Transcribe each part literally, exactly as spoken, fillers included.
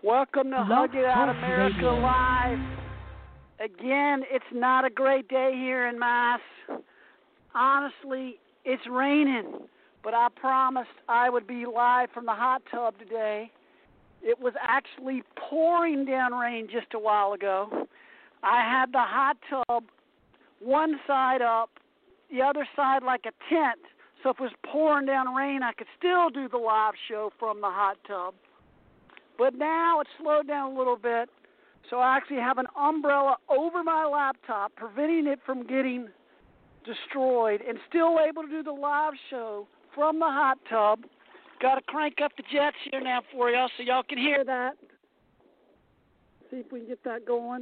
Welcome to Hug It Out America Radio. Live. Again, it's not a great day here in Mass. Honestly, it's raining, but I promised I would be live from the hot tub today. It was actually pouring down rain just a while ago. I had the hot tub one side up, the other side like a tent, so if it was pouring down rain, I could still do the live show from the hot tub. But now it's slowed down a little bit, so I actually have an umbrella over my laptop, preventing it from getting destroyed, and still able to do the live show from the hot tub. Got to crank up the jets here now for y'all so y'all can hear that. See if we can get that going.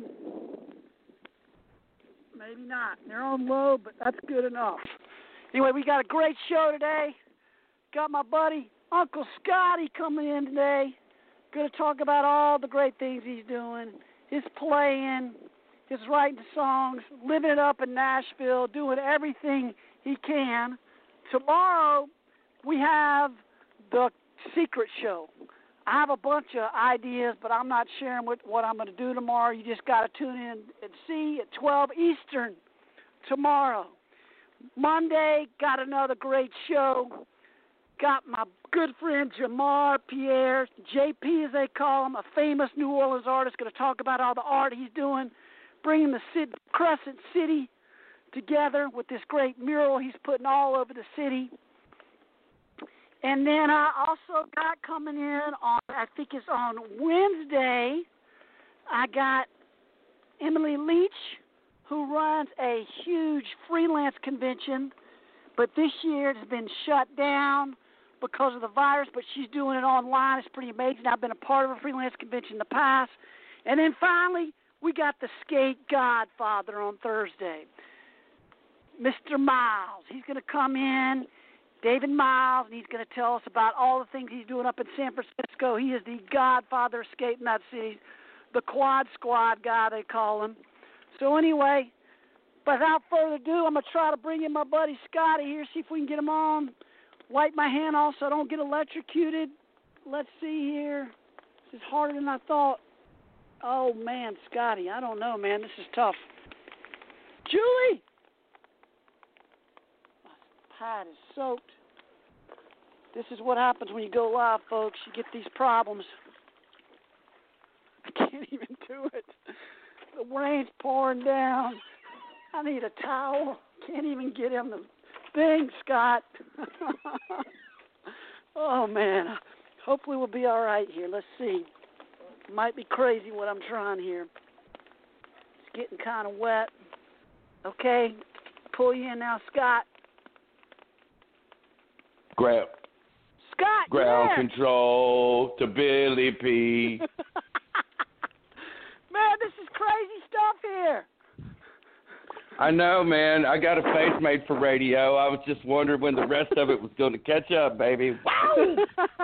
Maybe not. They're on low, but that's good enough. Anyway, we got a great show today. Got my buddy Uncle Scotty coming in today. Going to talk about all the great things he's doing. His playing, his writing songs, living it up in Nashville, doing everything he can. Tomorrow, we have the secret show. I have a bunch of ideas, but I'm not sharing what, what I'm going to do tomorrow. You just got to tune in and see at twelve Eastern tomorrow. Monday, got another great show. Got my good friend Jamar Pierre, J P as they call him, a famous New Orleans artist, going to talk about all the art he's doing, bringing the Sid Crescent City together with this great mural he's putting all over the city. And then I also got coming in on, I think it's on Wednesday, I got Emily Leach, who runs a huge freelance convention, but this year it has been shut down because of the virus, but she's doing it online. It's pretty amazing. I've been a part of a freelance convention in the past. And then finally, we got the skate godfather on Thursday, Mister Miles. He's going to come in, David Miles, and he's going to tell us about all the things he's doing up in San Francisco. He is the godfather of skate in that city, the Quad Squad guy, they call him. So anyway, without further ado, I'm going to try to bring in my buddy Scotty here, see if we can get him on. Wipe my hand off so I don't get electrocuted. Let's see here. This is harder than I thought. Oh, man, Scotty, I don't know, man. This is tough. Julie! My pad is soaked. This is what happens when you go live, folks. You get these problems. I can't even do it. The rain's pouring down. I need a towel. Can't even get him the thing, Scott. Oh, man. Hopefully we'll be all right here. Let's see. Might be crazy what I'm trying here. It's getting kind of wet. Okay. Pull you in now, Scott. Grab. Scott, Ground yeah. control to Billy P. Man, this is crazy stuff here. I know, man. I got a face made for radio. I was just wondering when the rest of it was going to catch up, baby. Wow!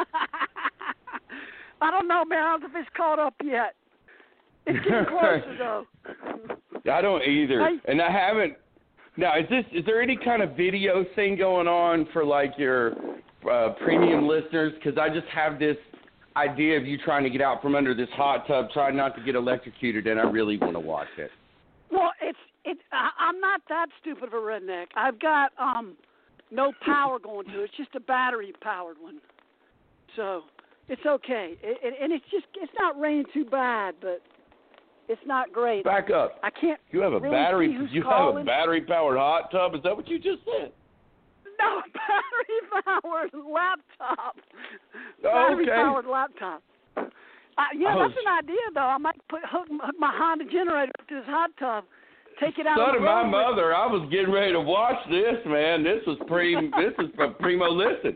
I don't know, man. I don't know if it's caught up yet. It's getting closer, though. I don't either. I, and I haven't. Now, is this? Is there any kind of video thing going on for, like, your uh, premium listeners? Because I just have this idea of you trying to get out from under this hot tub, trying not to get electrocuted, and I really want to watch it. Well, it's it. I'm not that stupid of a redneck. I've got um no power going to it. It's just a battery-powered one, so it's okay. It, it, and it's just it's not raining too bad, but it's not great. Back up. I can't. You have a really battery. see who's You calling. have a battery-powered hot tub. Is that what you just said? No, battery-powered laptop. Oh, Battery-powered okay. laptop. Uh, yeah, Oh, that's an idea, though. I might put hook, hook my Honda generator up to this hot tub, take it out Son on of the my road with- mother, I was getting ready to watch this, man. This was pre. This is from primo listen.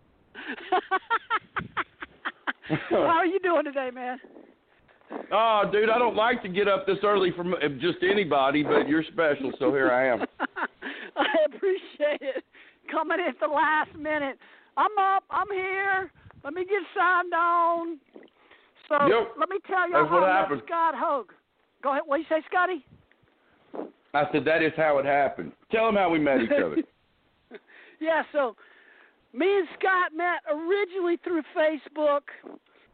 How are you doing today, man? Oh, dude, I don't like to get up this early for just anybody, but you're special, so here I am. I appreciate it. Coming at the last minute. I'm up. I'm here. Let me get signed on. So Yep. let me tell you That's how what I met happened. Scott Hogue. Go ahead. What do you say, Scotty? I said, that is how it happened. Tell them how we met each other. Yeah, so me and Scott met originally through Facebook,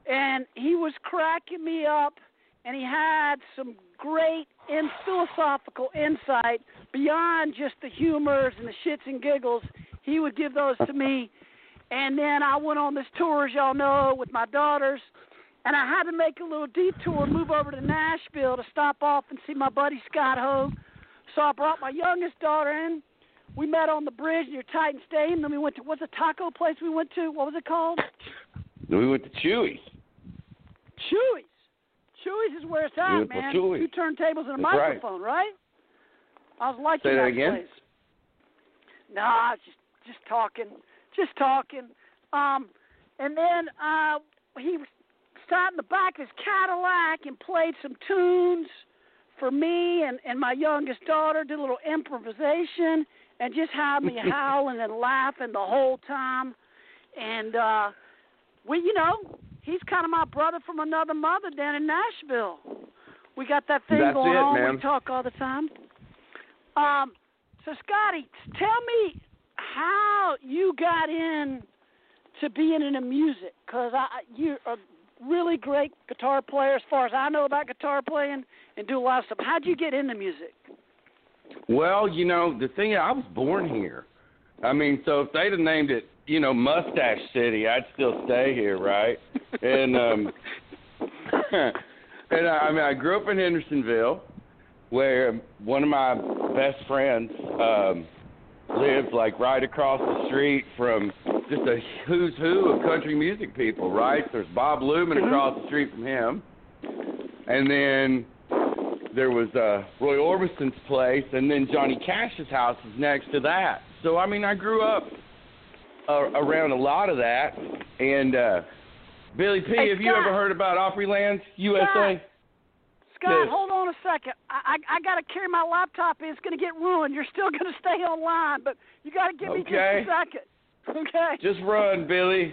and he was cracking me up, and he had some great in philosophical insight beyond just the humors and the shits and giggles. He would give those to me, and then I went on this tour, as y'all know, with my daughters, and I had to make a little detour, move over to Nashville to stop off and see my buddy Scott Hogue. So I brought my youngest daughter in. We met on the bridge near Titan Stadium. Then we went to, what's the taco place we went to? What was it called? We went to Chewy's. Chewy's. Chewy's is where it's at, we man. Chewy's. Two turntables and a That's microphone, right. right? I was liking Say that, that again? place. No, I was just, just talking. Just talking. Um, and then uh, he sat in the back of his Cadillac and played some tunes for me and, and my youngest daughter, did a little improvisation, and just had me howling and laughing the whole time. And, uh, we, you know, he's kind of my brother from another mother down in Nashville. We got that thing That's going it, on. man. We talk all the time. Um, so, Scotty, tell me how you got in to being in the music, because you're a really great guitar player as far as I know about guitar playing and do a lot of stuff. How'd you get into music? Well, you know, the thing, I was born here. I mean, so if they'd have named it, you know, Mustache City, I'd still stay here, right? And, um, and I, I mean, I grew up in Hendersonville, where one of my best friends um, lived, like, right across the street from just a who's who of country music people, right? There's Bob Lumen across the street from him. And then there was uh, Roy Orbison's place, and then Johnny Cash's house is next to that. So, I mean, I grew up uh, around a lot of that. And, uh, Billy P., hey, have Scott, you ever heard about Opryland, U S A? Scott, Scott Yes. hold on a second. I, I, I got to carry my laptop in. It's going to get ruined. You're still going to stay online, but you got to give me Okay. just a second. Okay. Just run, Billy.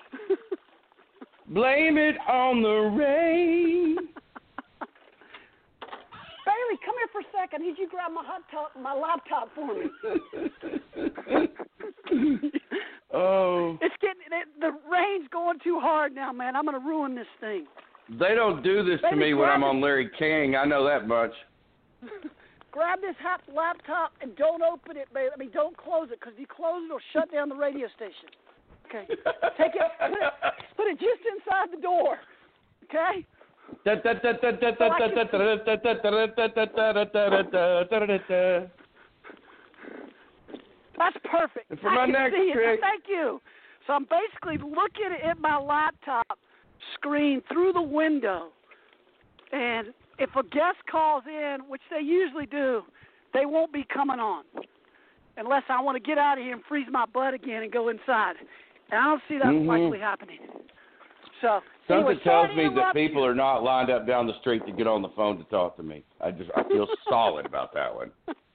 Blame it on the rain. Bailey, come here for a second. Need you grab my hot top, my laptop for me? Oh. It's getting it, the rain's going too hard now, man. I'm going to ruin this thing. They don't do this to Baby, me when grab I'm it. on Larry King. I know that much. Grab this hot laptop and don't open it, baby. I mean, don't close it, because if you close it, it'll shut down the radio station. Okay. Take it, put it, put it just inside the door. Okay. That's perfect. For I my can next see it. trick. Thank you. So I'm basically looking at my laptop screen through the window, and if a guest calls in, which they usually do, they won't be coming on unless I want to get out of here and freeze my butt again and go inside. And I don't see that Mm-hmm. likely happening. So Something anyway, tells sorry to me that interrupt people you. are not lined up down the street to get on the phone to talk to me. I just I feel solid about that one.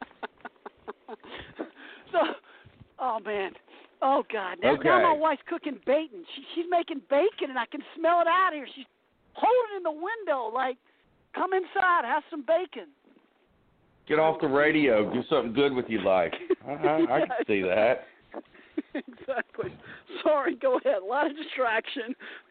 So, oh man, oh God! Now, Okay. now my wife's cooking bacon. She, she's making bacon, and I can smell it out here. She's holding it in the window, like, "Come inside, have some bacon." Get off the radio. Do something good with your life. I, I, I can see that. Exactly. Sorry, go ahead. A lot of distraction.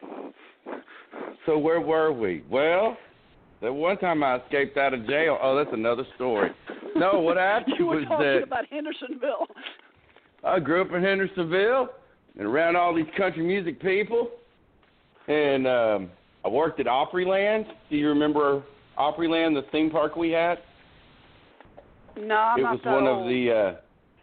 So where were we? Well, that one time I escaped out of jail. Oh, that's another story. No, what happened You were was talking that about Hendersonville. I grew up in Hendersonville and around all these country music people, and um, I worked at Opryland. Do you remember Opryland, the theme park we had? No, I'm it not was that one old. of the uh,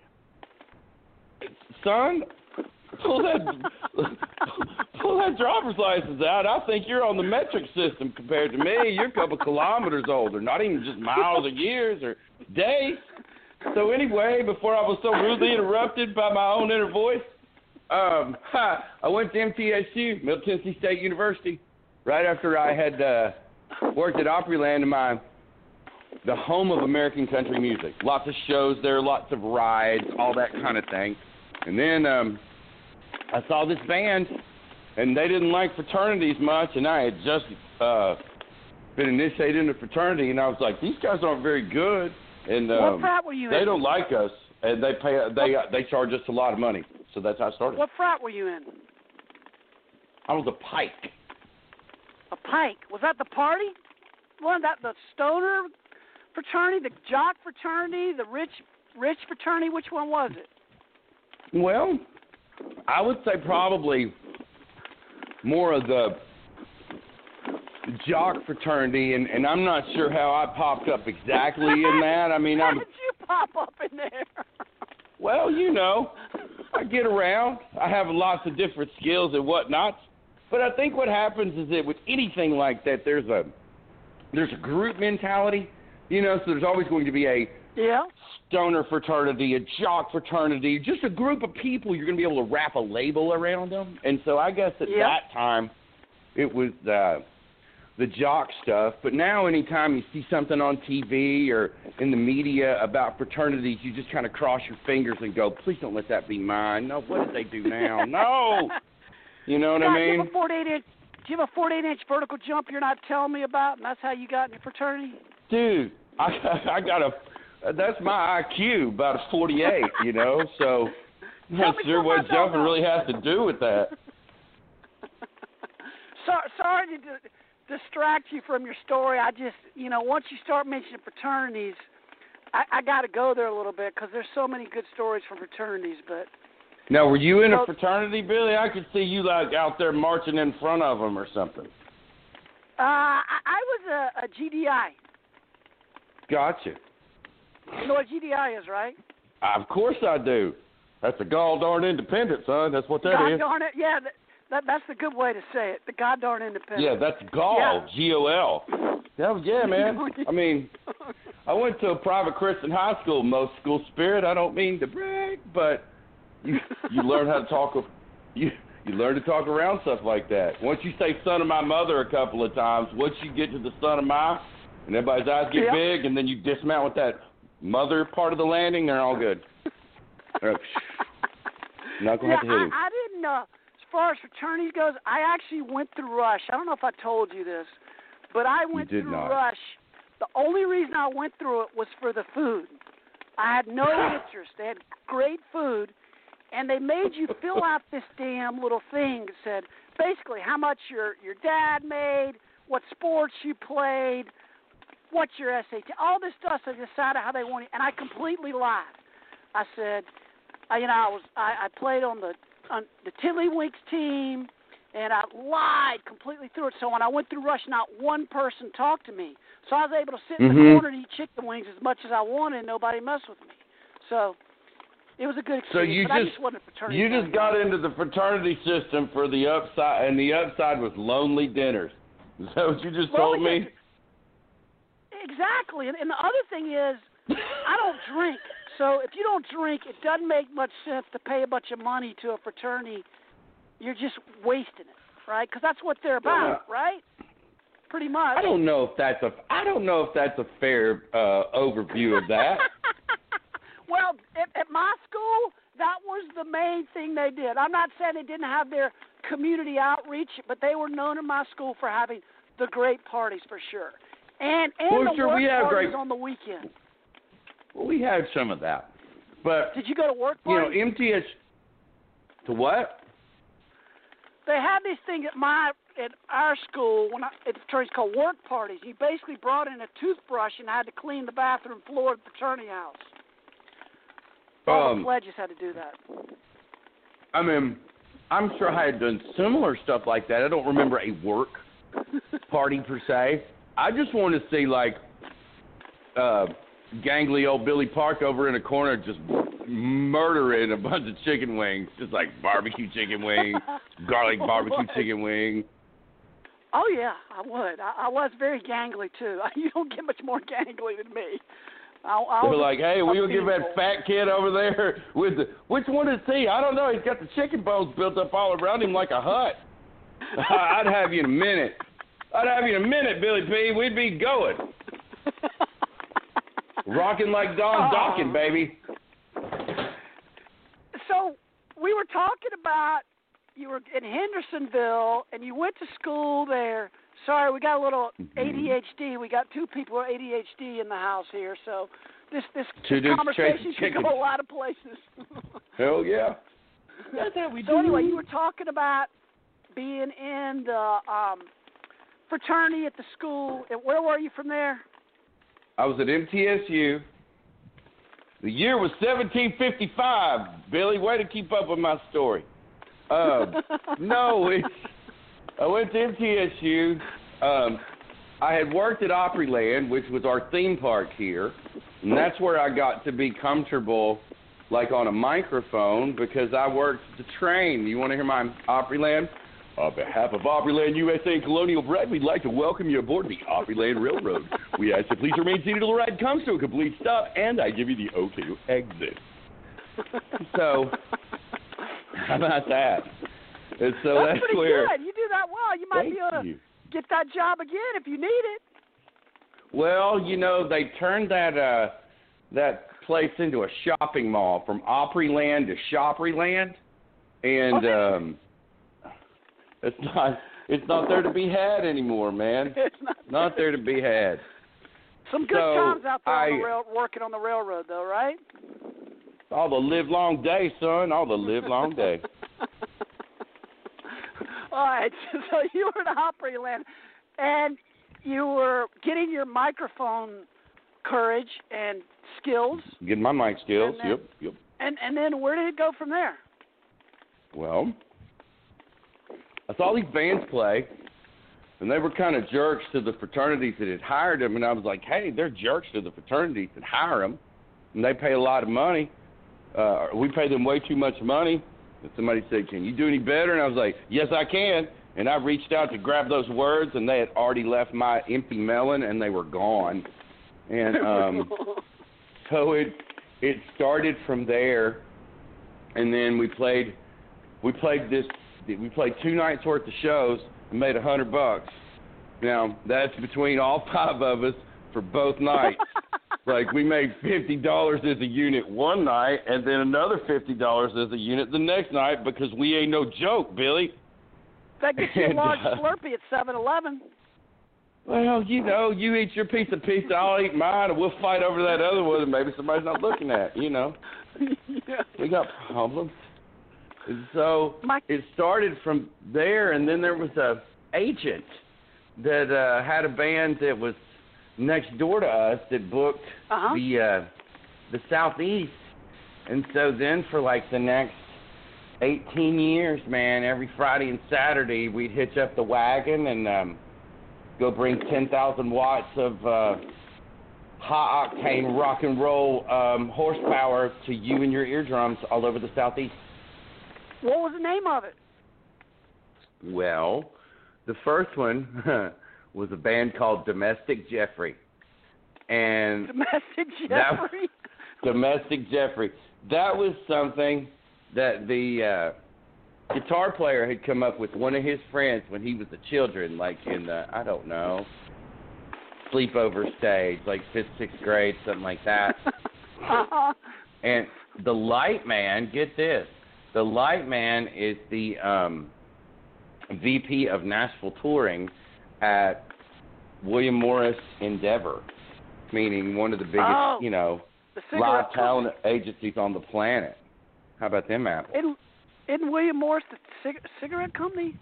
son. Pull that pull that driver's license out. I think you're on the metric system compared to me. You're a couple kilometers older, not even just miles or years or days. So anyway, before I was so rudely interrupted by my own inner voice, um, I went to M T S U, Middle Tennessee State University, right after I had uh, worked at Opryland in my the home of American country music. Lots of shows there, lots of rides, all that kind of thing. And then um, I saw this band, and they didn't like fraternities much, and I had just uh, been initiated into fraternity, and I was like, these guys aren't very good, and um, What frat were you they in? don't like us, and they pay they uh, they charge us a lot of money. So that's how I started. What frat were you in? I was a pike. A Pike. Was that the party? Wasn't that the stoner fraternity, the jock fraternity, the rich rich fraternity? Which one was it? Well, I would say probably more of the jock fraternity, and, and I'm not sure how I popped up exactly in that. I mean, how I'm. did you pop up in there? Well, you know, I get around. I have lots of different skills and whatnot. But I think what happens is that with anything like that, there's a there's a group mentality, you know. So there's always going to be a yeah. stoner fraternity, a jock fraternity, just a group of people. You're going to be able to wrap a label around them. And so I guess at yeah. that time, it was uh, the jock stuff. But now anytime you see something on T V or in the media about fraternities, you just kind of cross your fingers and go, please don't let that be mine. No, what did they do now? No. You know what God, I mean? Do you have a forty-eight inch, do you have a forty-eight inch vertical jump you're not telling me about, and that's how you got in your fraternity? Dude, I, I got a, that's my I Q, about a forty-eight, you know, so I'm not sure what jumping really has to do with that. So, sorry to d- distract you from your story. I just, you know, once you start mentioning fraternities, I, I got to go there a little bit because there's so many good stories from fraternities, but... Now, were you in so, a fraternity, Billy? I could see you, like, out there marching in front of them or something. Uh, I, I was a, a G D I. Gotcha. You know what G D I is, right? Of course I do. That's a gall darn independent, son. That's what that God is. darn it. Yeah, that, that, that's the good way to say it. The God darn independent. Yeah, that's gall, yeah. G O L. That was, yeah, man. I mean, I went to a private Christian high school, most school spirit. I don't mean to brag, but you you learn how to talk. You you learn to talk around stuff like that. Once you say "son of my mother" a couple of times, once you get to the "son of my," and everybody's eyes get yep. big, and then you dismount with that mother part of the landing, they're all good. They're, not gonna yeah, have to hit him. I, I didn't. Uh, as far as fraternities goes, I actually went through Rush. I don't know if I told you this, but I went you did through not. Rush. The only reason I went through it was for the food. I had no interest. They had great food, and they made you fill out this damn little thing that said basically how much your your dad made, what sports you played, what's your S A T, all this stuff. So they decided how they wanted, and I completely lied. I said, I, you know, I was I, I played on the on the Tiddlywinks team, and I lied completely through it. So when I went through Rush, not one person talked to me. So I was able to sit in mm-hmm. the corner and eat chicken wings as much as I wanted, and nobody messed with me. So it was a good experience. So you but just, I just wasn't a fraternity you just got into the fraternity system for the upside, and the upside was lonely dinners. Is that what you just lonely told me? Dinners. Exactly. And, and the other thing is, I don't drink. So if you don't drink, it doesn't make much sense to pay a bunch of money to a fraternity. You're just wasting it, right? Because that's what they're about, Yeah. right? Pretty much. I don't know if that's a I don't know if that's a fair uh, overview of that. Well, at, at my school, that was the main thing they did. I'm not saying they didn't have their community outreach, but they were known in my school for having the great parties for sure, and and well, the sure, work we have parties great, on the weekend. Well, we had some of that, but did you go to work you parties? know, M T S to what? They had this thing at my at our school when I, it's called work parties. You basically brought in a toothbrush and had to clean the bathroom floor at the fraternity house. All Um, the pledges had to do that. I mean, I'm sure I had done similar stuff like that. I don't remember a work party per se. I just want to see like uh, gangly old Billy Park over in a corner just murdering a bunch of chicken wings, just like barbecue chicken wing, garlic barbecue chicken wing. Oh yeah, I would. I, I was very gangly too. You don't get much more gangly than me. I, I They was were like, "Hey, a we gonna give that people. fat kid over there with the which one is he? I don't know. He's got the chicken bones built up all around him like a hut." I'd have you in a minute. I'd have you in a minute, Billy P. We'd be going, rocking like Don Oh. Dawkins, baby. So we were talking about you were in Hendersonville and you went to school there. Sorry, we got a little A D H D. We got two people with A D H D in the house here, so this this, Two this dudes conversation chasing could chickens. go a lot of places. Hell yeah. That's how we so do. anyway, you were talking about being in the um, fraternity at the school. And where were you from there? I was at M T S U. The year was seventeen fifty-five. Billy, way to keep up with my story. Um, no, it's, I went to M T S U. Um, I had worked at Opryland, which was our theme park here, and that's where I got to be comfortable, like on a microphone, because I worked the train. You want to hear my Opryland? On behalf of Opryland U S A and Colonial Bread, we'd like to welcome you aboard the Opryland Railroad. We ask you please remain seated till the ride comes to a complete stop, and I give you the O K to exit. So, how about that? And so that's, that's pretty where, good. You do that well. You might thank be able to you. get that job again if you need it. Well, you know, they turned that uh, that place into a shopping mall, from Opryland to Shopryland, and okay. um, it's not it's not there to be had anymore, man. It's not, not there to be had. Some good so times out there I, on the rail, working on the railroad, though, right? All the live long day, son. All the live long day. All right, so you were at Opryland, and you were getting your microphone courage and skills. Getting my mic skills, then, yep, yep. And and then where did it go from there? Well, I saw these bands play, and they were kind of jerks to the fraternities that had hired them, and I was like, hey, they're jerks to the fraternities that hire them, and they pay a lot of money. Uh, we pay them way too much money. And somebody said, can you do any better? And I was like, yes, I can. And I reached out to grab those words, and they had already left my empty melon, and they were gone. And um, so it it started from there, and then we played we played this we played two nights worth of shows and made a hundred bucks. Now that's between all five of us for both nights. Like, we made fifty dollars as a unit one night, and then another fifty dollars as a unit the next night, because we ain't no joke, Billy. That gets you a And, large uh, Slurpee at seven eleven. Well, you know, you eat your piece of pizza, I'll eat mine, and we'll fight over that other one that maybe somebody's not looking at, you know. Yeah. We got problems. And so My- it started from there, and then there was a agent that uh, had a band that was next door to us that booked uh-huh. the uh, the Southeast. And so then for like the next eighteen years, man, every Friday and Saturday we'd hitch up the wagon and um, go bring ten thousand watts of uh, high-octane rock and roll um, horsepower to you and your eardrums all over the Southeast. What was the name of it? Well, the first one was a band called Domestic Jeffrey. And Domestic Jeffrey? That, Domestic Jeffrey. That was something that the uh, guitar player had come up with one of his friends when he was a children, like in the, I don't know, sleepover stage, like fifth, sixth grade, something like that. uh-huh. And the Light Man, get this, the Light Man is the um, V P of Nashville Touring at William Morris Endeavor, meaning one of the biggest, oh, you know, live live talent agencies on the planet. How about them apples? Isn't, isn't William Morris the cig- cigarette company?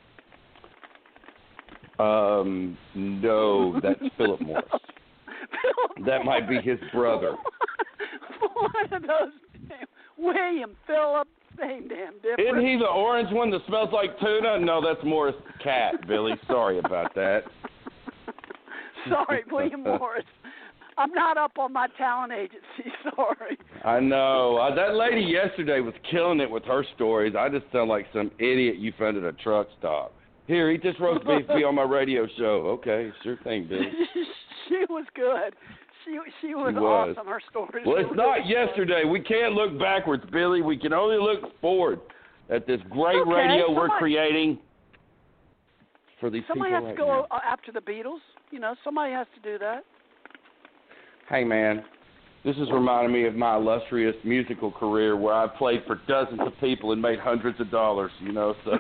Um, no, that's Philip Morris. Philip That Morris. might be his brother. One of those. William, Philip, same damn difference. Isn't he the orange one that smells like tuna? No, that's Morris the cat, Billy. Sorry about that. Sorry, William Morris. I'm not up on my talent agency. Sorry. I know. Uh, that lady yesterday was killing it with her stories. I just sound like some idiot you found at a truck stop. Here, eat this roast beef, be on my radio show. Okay, sure thing, Billy. She was good. She she was, She was. awesome. Her stories. Well, were it's not really yesterday. We can't look backwards, Billy. We can only look forward at this great Okay, radio somebody, we're creating for these Somebody people has right to go now. after the Beatles. You know, somebody has to do that. Hey, man, this is reminding me of my illustrious musical career where I played for dozens of people and made hundreds of dollars, you know, so.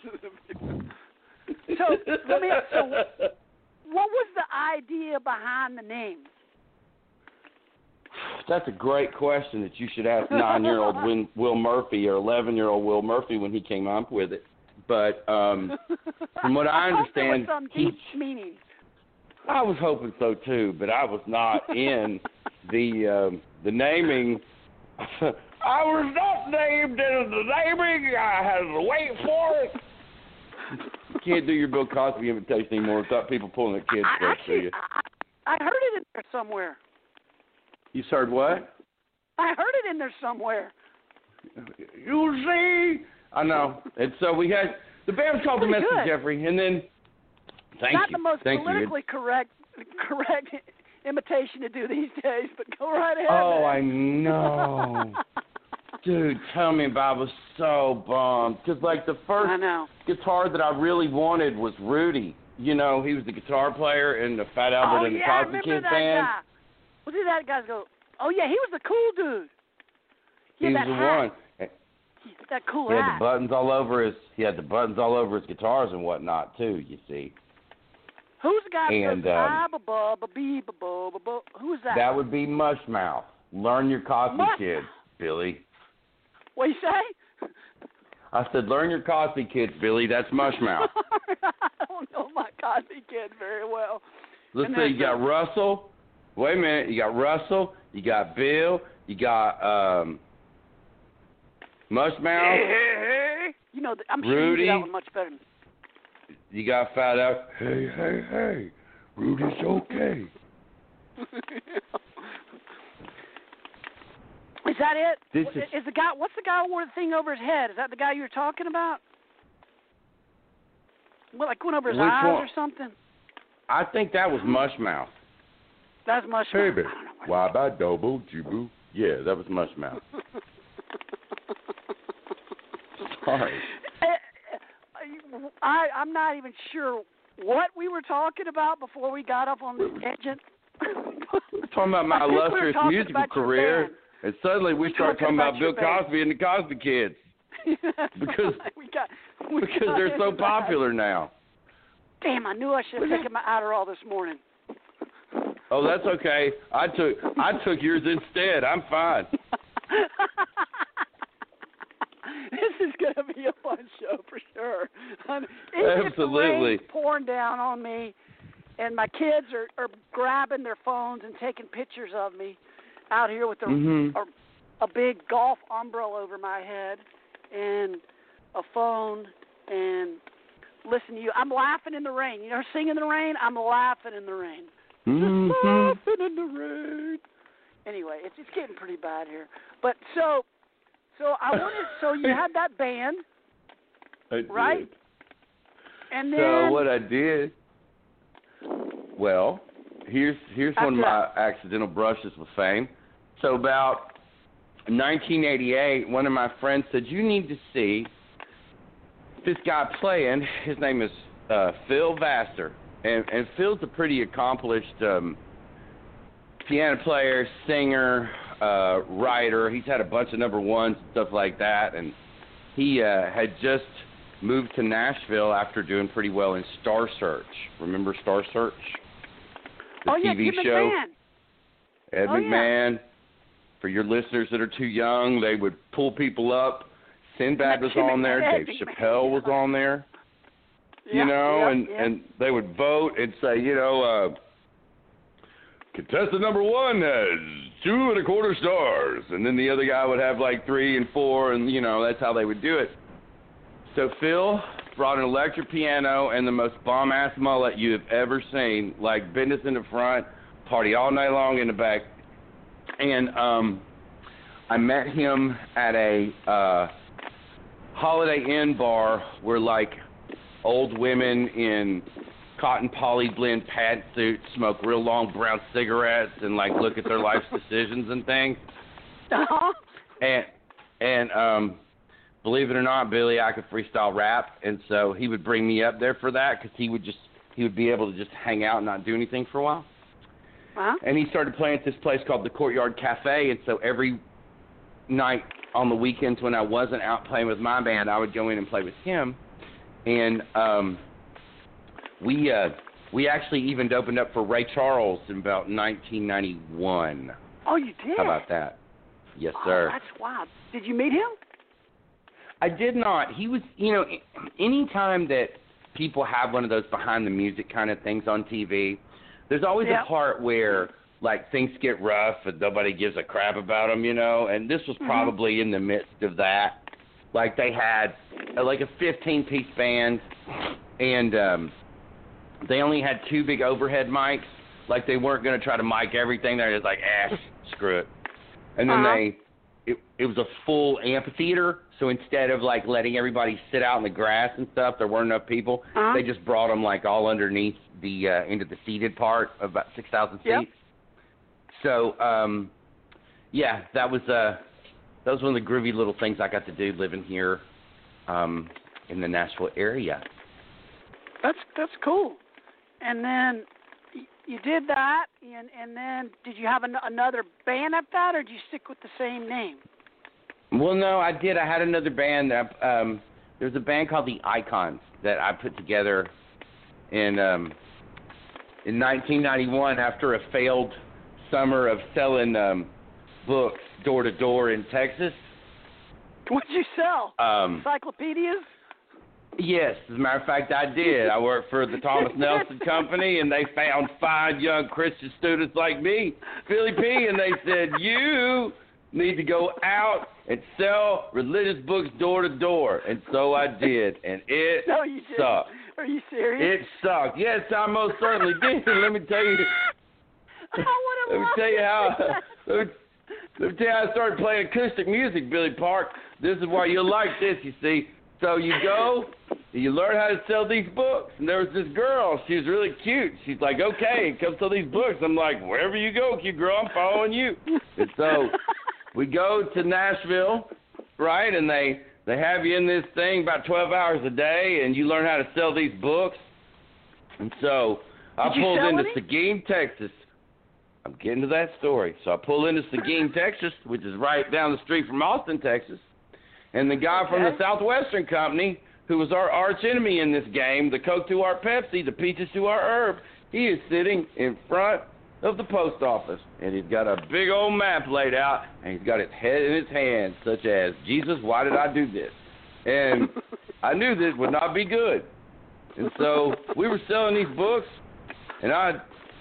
so, let me ask, so what was the idea behind the name? That's a great question that you should ask nine-year-old Will, Will Murphy or eleven-year-old Will Murphy when he came up with it. but um, from what I understand, some he, deep meaning. I was hoping so too, but I was not in the um, the naming. I was not named in the naming. I had to wait for it. You can't do your Bill Cosby imitation anymore without people pulling their kids close to you. I, I heard it in there somewhere. You heard what? I heard it in there somewhere. You see? I know. And so we had, the band was called The Message, good. Jeffrey, and then, thank Not you. the most thank politically you. correct correct imitation to do these days, but go right ahead. Oh, man. I know. Dude, tell me about it. I was so bummed. Because, like, the first I know. guitar that I really wanted was Rudy. You know, he was the guitar player in the Fat Albert oh, and the yeah, Cosby I Kids remember that band. guy. What did that guy go? Oh, yeah, he was the cool dude. He, He had was that the hat. one. That cool He had hat. the buttons all over his. He had the buttons all over his guitars and whatnot too. You see. Who's the guy And, that goes, um, ba ba ba bee ba ba ba ba? Who's that? That would be Mushmouth. Learn your Cosby Mush- Kids, Billy. What you say? I said, learn your Cosby Kids, Billy. That's Mushmouth. I don't know my Cosby Kid very well. Let's And see. You that's got Russell. Wait a minute. You got Russell. You got Bill. You got um, Mushmouth. You know, I'm sure Rudy. you do that one much better. You got Fat Out. Hey, hey, hey. Rudy's okay. Is that it? This What- is- is the guy? What's the guy who wore the thing over his head? Is that the guy you were talking about? What, like went over his Which eyes one? or something? I think that was Mushmouth. That's much. Hey, I baby. don't know what- Why about double jiboo? Yeah, that was Mushmouth. Sorry. I, I'm not even sure what we were talking about before we got up on the tangent. We're talking about my I think we were illustrious talking musical about your career, band. and suddenly we We're start talking talking about, about your Bill band. Cosby and the Cosby Kids Because- we got, we because got they're so into that. popular now. Damn, I knew I should have taken my Adderall this morning. Oh, that's okay. I took I took yours instead. I'm fine. This is going to be a fun show for sure. Um, even if the Absolutely. rain's pouring down on me and my kids are, are grabbing their phones and taking pictures of me out here with a, Mhm. a, a big golf umbrella over my head and a phone and listen to you. I'm laughing in the rain. You know, singing in the rain? I'm laughing in the rain. Mhm. Just laughing in the rain. Anyway, it's it's getting pretty bad here. But so so I wanted so you had that band, I did. right? And then So what I did, well, here's here's one of my accidental brushes with fame. So about nineteen eighty-eight, one of my friends said, "You need to see this guy playing." His name is uh, Phil Vassar, and and Phil's a pretty accomplished um, piano player, singer, uh, writer. He's had a bunch of number ones and stuff like that, and he uh, had just moved to Nashville after doing pretty well in Star Search. Remember Star Search? The oh, yeah, T V Tim show. McMahon. Ed Oh, yeah. McMahon. For your listeners that are too young, they would pull people up. Sinbad was Tim on there. McMahon, Dave Ed Chappelle was on there. You Yeah, know, yeah, and, yeah. and they would vote and say, you know, uh, contestant number one has two and a quarter stars. And then the other guy would have like three and four, and, you know, that's how they would do it. So Phil brought an electric piano and the most bomb-ass mullet you have ever seen, like business in the front, party all night long in the back. And um, I met him at a uh, Holiday Inn bar where, like, old women in cotton poly blend pantsuits smoke real long brown cigarettes and, like, look at their life's decisions and things. Uh-huh. And, and um, believe it or not, Billy, I could freestyle rap. And so he would bring me up there for that because he would just he would be able to just hang out and not do anything for a while. Uh-huh. And he started playing at this place called the Courtyard Cafe, and so every night on the weekends when I wasn't out playing with my band, I would go in and play with him. And um, we uh, we actually even opened up for Ray Charles in about nineteen ninety-one. Oh, you did? How about that? Yes, Oh, sir. that's wild. Did you meet him? I did not. He was, you know, any time that people have one of those behind the music kind of things on T V, there's always yep. a part where, like, things get rough and nobody gives a crap about them, you know, and this was probably mm-hmm. in the midst of that. Like, they had, uh, like, a fifteen-piece band, and um, they only had two big overhead mics. Like, they weren't going to try to mic everything. They're just like, eh, screw it. And then uh-huh. they, it, it was a full amphitheater, so instead of, like, letting everybody sit out in the grass and stuff, there weren't enough people, uh-huh. they just brought them, like, all underneath the, uh, into the seated part of about six thousand yep. seats. So, um, yeah, that was, uh, that was one of the groovy little things I got to do living here um, in the Nashville area. That's that's cool. And then you did that, and, and then did you have an, another band at that, or did you stick with the same name? Well, no, I did. I had another band. That, um, there was a band called the Icons that I put together in um, in nineteen ninety-one after a failed summer of selling um, books door to door in Texas. What'd you sell? Um, Encyclopedias? Yes, as a matter of fact, I did. I worked for the Thomas Nelson Company, and they found five young Christian students like me, Billy P., and they said, you need to go out and sell religious books door to door. And so I did, and it no, you didn't. sucked. Are you serious? It sucked. Yes, I most certainly did. Let me tell you. I Let me tell you how. Let me, let me tell you how I started playing acoustic music, Billy Park. This is why you'll like this, you see. So you go, you learn how to sell these books. And there was this girl. She was really cute. She's like, okay, come sell these books. I'm like, wherever you go, cute girl, I'm following you. And so we go to Nashville, right, and they, they have you in this thing about twelve hours a day, and you learn how to sell these books. And so I Did pulled into any? Seguin, Texas. I'm getting to that story. So I pull into Seguin, Texas, which is right down the street from Austin, Texas. And the guy okay. from the Southwestern Company, who was our arch enemy in this game, the Coke to our Pepsi, the peaches to our herb, he is sitting in front of the post office. And he's got a big old map laid out, and he's got his head in his hands, such as, Jesus, why did I do this? And I knew this would not be good. And so we were selling these books, and I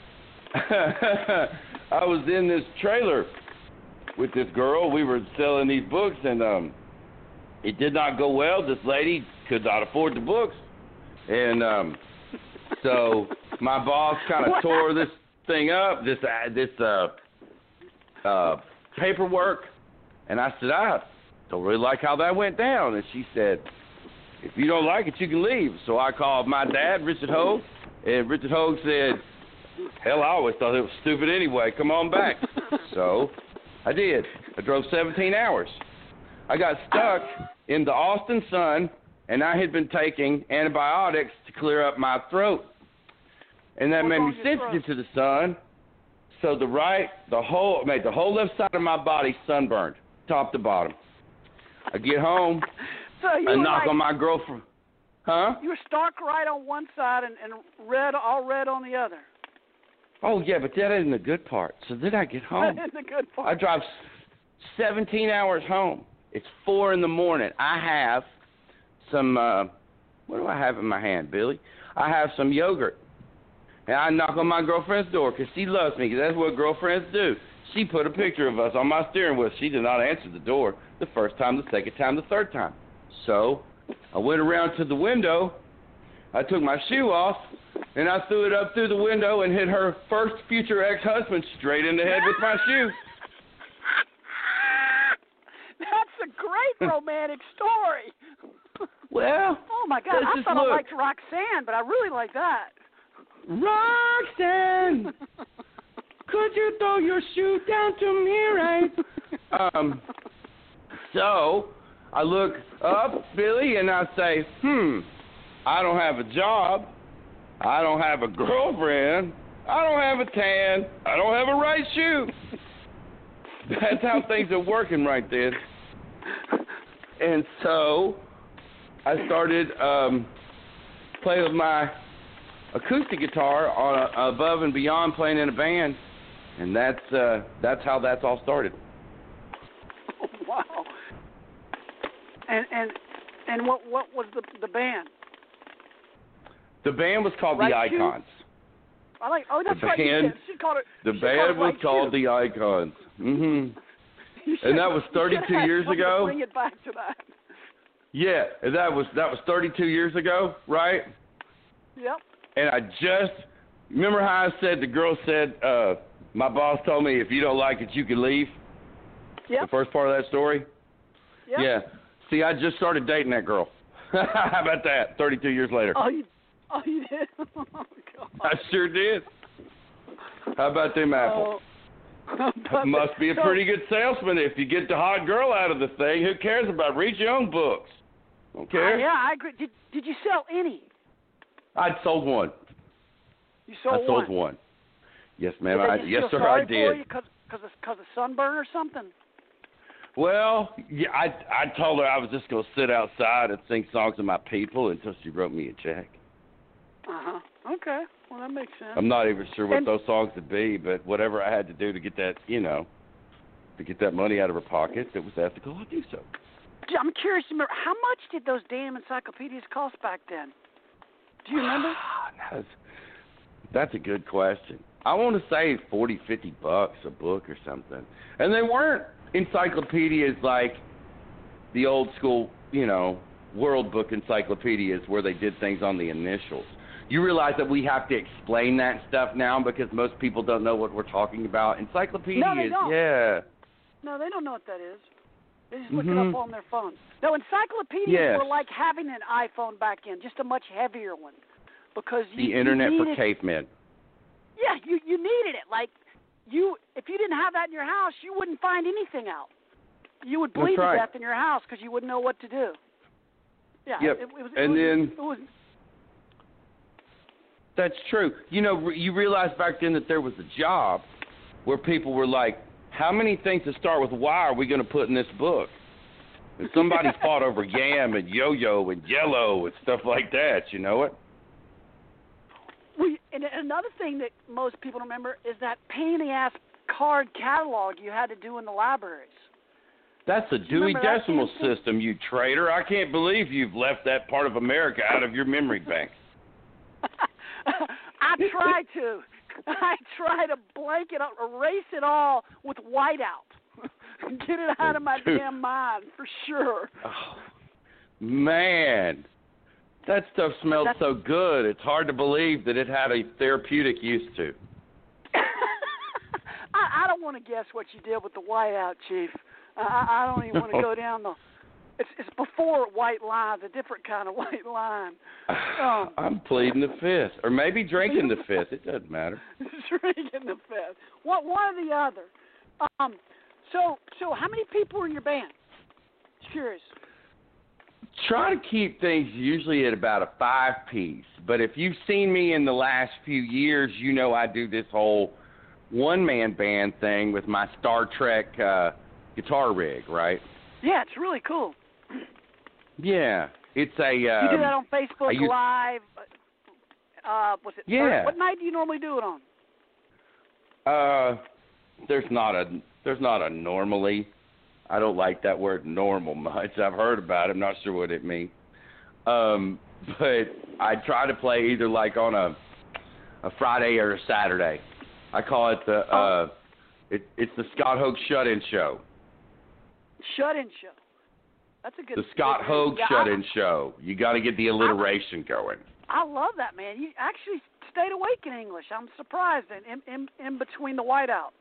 I was in this trailer with this girl. We were selling these books, and um, it did not go well. This lady could not afford the books. And um, so my boss kind of tore this thing up, this uh, this uh, uh, paperwork. And I said, I don't really like how that went down. And she said, if you don't like it, you can leave. So I called my dad, Richard Hogue, and Richard Hogue said, hell, I always thought it was stupid anyway. Come on back. So I did. I drove seventeen hours. I got stuck in the Austin sun, and I had been taking antibiotics to clear up my throat. And that What's made me sensitive to the sun. So the right, the whole, made the whole left side of my body sunburned, top to bottom. I get home, so you I were knock like, on my girlfriend. Huh? You were stark right on one side and, and red, all red on the other. Oh, yeah, but that isn't the good part. So then I get home. That is the good part. I drive seventeen hours home. It's four in the morning. I have some, uh, what do I have in my hand, Billy? I have some yogurt. And I knock on my girlfriend's door because she loves me, because that's what girlfriends do. She put a picture of us on my steering wheel. She did not answer the door the first time, the second time, the third time. So I went around to the window. I took my shoe off, and I threw it up through the window and hit her first future ex-husband straight in the head with my shoe. That's a great romantic story. Well, oh, my God. I thought look. I liked Roxanne, but I really like that. Roxanne, could you throw your shoe down to me, right? um, so I look up, Billy, and I say, hmm, I don't have a job. I don't have a girlfriend. I don't have a tan. I don't have a right shoe. That's how things are working right then. And so I started um, playing with my acoustic guitar on a, above and beyond playing in a band, and that's uh, that's how that's all started. Oh, wow. And and And what what was the the band? The band was called Right The Shoe? Icons. I like. Oh, that's the right. Band, you said, she called it. the she band called it was right called Shoe. The Icons. Mhm. You should- And that was you should thirty-two have years something ago? To bring it back to that. Yeah, and that was that was thirty-two years ago, right? Yep. And I just remember how I said the girl said, uh, my boss told me if you don't like it, you can leave. Yep. The first part of that story. Yep. Yeah. See, I just started dating that girl. How about that? thirty-two years later. Oh, you, oh, you did. Oh, God. I sure did. How about them apples? Oh. But- Must be a so- pretty good salesman if you get the hot girl out of the thing. Who cares about? Read your own books. Don't care. Uh, yeah, I agree. Did Did you sell any? I sold one. You sold I sold one. one. Yes, ma'am. Did they I, just yes, feel sir, sorry I for did. you because because of sunburn or something? Well, yeah, I I told her I was just gonna sit outside and sing songs to my people until she wrote me a check. Uh huh. Okay. Well, that makes sense. I'm not even sure what And- those songs would be, but whatever I had to do to get that, you know, to get that money out of her pocket that was ethical, I'll do so. I'm curious to remember, how much did those damn encyclopedias cost back then? Do you remember? that's, that's a good question. I want to say forty, fifty bucks a book or something. And they weren't encyclopedias like the old school, you know, World Book encyclopedias where they did things on the initials. You realize that we have to explain that stuff now because most people don't know what we're talking about. Encyclopedias, No, they don't. yeah. No, they don't know what that is. They just look Mhm. it up on their phone. No, encyclopedias Yes. were like having an iPhone back then, just a much heavier one, because you, The internet you for needed, cavemen. Yeah, you you needed it. Like you, if you didn't have that in your house, you wouldn't find anything out. You would bleed That's right. to death in your house because you wouldn't know what to do. Yeah. Yep. It, it was, And it was, then- it was. That's true. You know, you realize back then that there was a job where people were like, how many things that start with Y are we going to put in this book? And somebody fought over yam and yo-yo and yellow and stuff like that. You know it? We, and another thing that most people don't remember is that pain in the ass card catalog you had to do in the libraries. That's a you Dewey remember that Decimal damn thing? System, you traitor. I can't believe you've left that part of America out of your memory bank. I try to. I try to blank it up, erase it all with whiteout. Get it out of my Dude. damn mind, for sure. Oh, man, that stuff smelled That's- so good. It's hard to believe that it had a therapeutic use to. I, I don't want to guess what you did with the whiteout, Chief. I, I don't even want to go down the... It's, it's before white line, a different kind of white line. Um, I'm pleading the fifth, or maybe drinking the fifth. It doesn't matter. drinking the fifth. One, one or the other. Um, so, so how many people were in your band? Curious. Try to keep things usually at about a five-piece, but if you've seen me in the last few years, you know I do this whole one-man band thing with my Star Trek uh, guitar rig, right? Yeah, it's really cool. Yeah, it's a. Um, You do that on Facebook I use- Live. Uh, was it? Yeah. What night do you normally do it on? Uh, there's not a there's not a normally. I don't like that word normal much. I've heard about it. I'm not sure what it means. Um, but I try to play either like on a a Friday or a Saturday. I call it the uh, it, it's the Scott Hogue Shut-In Show. Shut-in show. That's a good. The Scott good- Hogue yeah, Shut-In Show. You got to get the alliteration going. I love that, man. You actually stayed awake in English. I'm surprised in in, in, in between the whiteouts.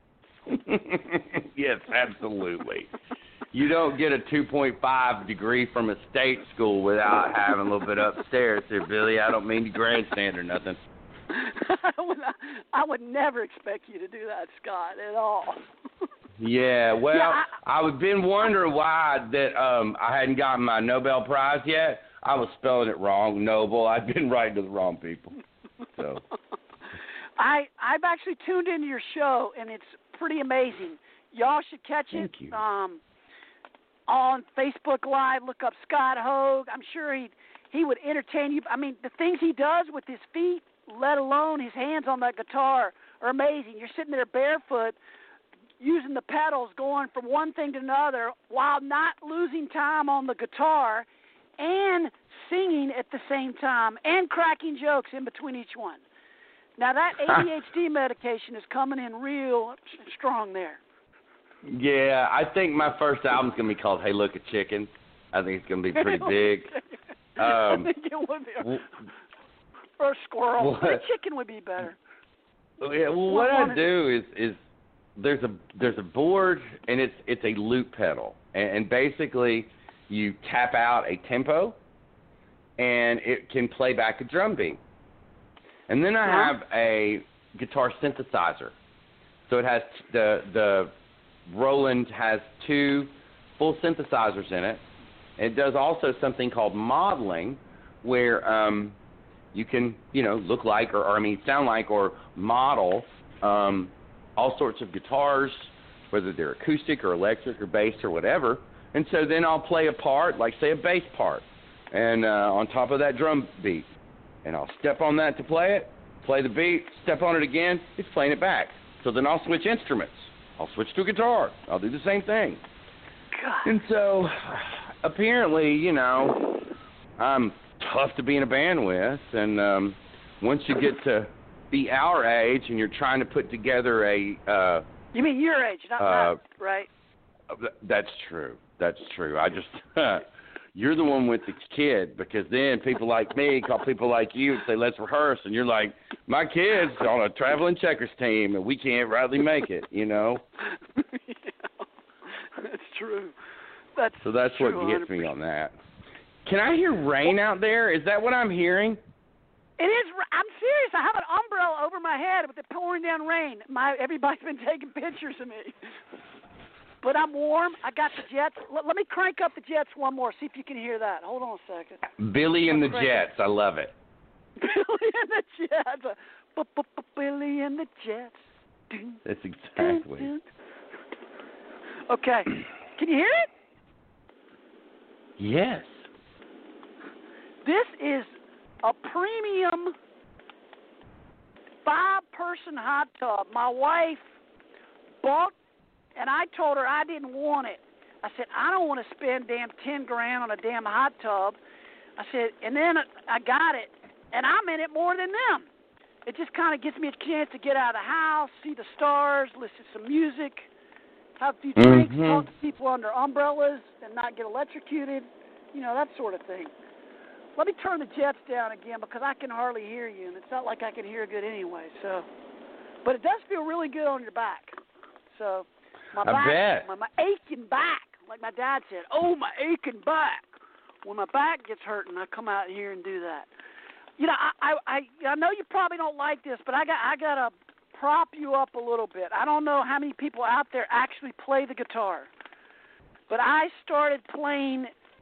Yes, absolutely. You don't get a two point five degree from a state school without having a little bit upstairs here, Billy. I don't mean to grandstand or nothing. I, would, I would never expect you to do that, Scott, at all. Yeah, well, Yeah, I, I've been wondering why that um, I hadn't gotten my Nobel Prize yet. I was spelling it wrong, Noble. I've been writing to the wrong people. So I I've actually tuned into your show, and it's pretty amazing. Y'all should catch it. Thank you. Um, on Facebook Live, look up Scott Hogue. I'm sure he he would entertain you. I mean, the things he does with his feet, let alone his hands on that guitar, are amazing. You're sitting there barefoot, using the pedals, going from one thing to another, while not losing time on the guitar. and singing at the same time and cracking jokes in between each one. Now, that A D H D medication is coming in real strong there. Yeah, I think my first album's going to be called Hey Look a Chicken. I think it's going to be pretty big. Um, I think it would be. A, or a squirrel. What? But a chicken would be better. Yeah, well, what I do is is there's a there's a board, and it's it's a loop pedal, and, and basically you tap out a tempo, and it can play back a drum beat. And then I have a guitar synthesizer. So it has the the Roland has two full synthesizers in it. It does also something called modeling, where um, you can you know look like or, or I mean sound like or model um, all sorts of guitars, whether they're acoustic or electric or bass or whatever. And so then I'll play a part, like say a bass part, and uh, on top of that drum beat. And I'll step on that to play it, play the beat, step on it again, it's playing it back. So then I'll switch instruments. I'll switch to a guitar. I'll do the same thing. God. And so apparently, you know, I'm tough to be in a band with. And um, once you get to be our age and you're trying to put together a... Uh, you mean your age, not uh, mine, right? That's true. That's true. I just... You're the one with the kid, because then people like me call people like you and say, let's rehearse. And you're like, my kid's on a traveling checkers team, and we can't rightly make it, you know? Yeah, that's true. That's so that's true, what gets one hundred percent. me on that. Can I hear rain out there? Is that what I'm hearing? It is. I'm serious. I have an umbrella over my head with it pouring down rain. My Everybody's been taking pictures of me. But I'm warm. I got the Jets. Let, let me crank up the Jets one more. See if you can hear that. Hold on a second. Billy and the Jets. I love it. Billy and the Jets. Billy and the Jets. That's exactly. Okay. Can you hear it? Yes. This is a premium five-person hot tub. My wife bought. And I told her I didn't want it. I said, I don't want to spend damn ten grand on a damn hot tub. I said, and then I got it, and I'm in it more than them. It just kind of gives me a chance to get out of the house, see the stars, listen to some music, have a few drinks, mm-hmm. talk to people under umbrellas, and not get electrocuted, you know, that sort of thing. Let me turn the Jets down again because I can hardly hear you, and it's not like I can hear good anyway. So, but it does feel really good on your back. So. My I back, bet. My, my aching back, like my dad said, oh, my aching back. When my back gets hurting, I come out here and do that. You know, I I, I know you probably don't like this, but I got I got to prop you up a little bit. I don't know how many people out there actually play the guitar, but I started playing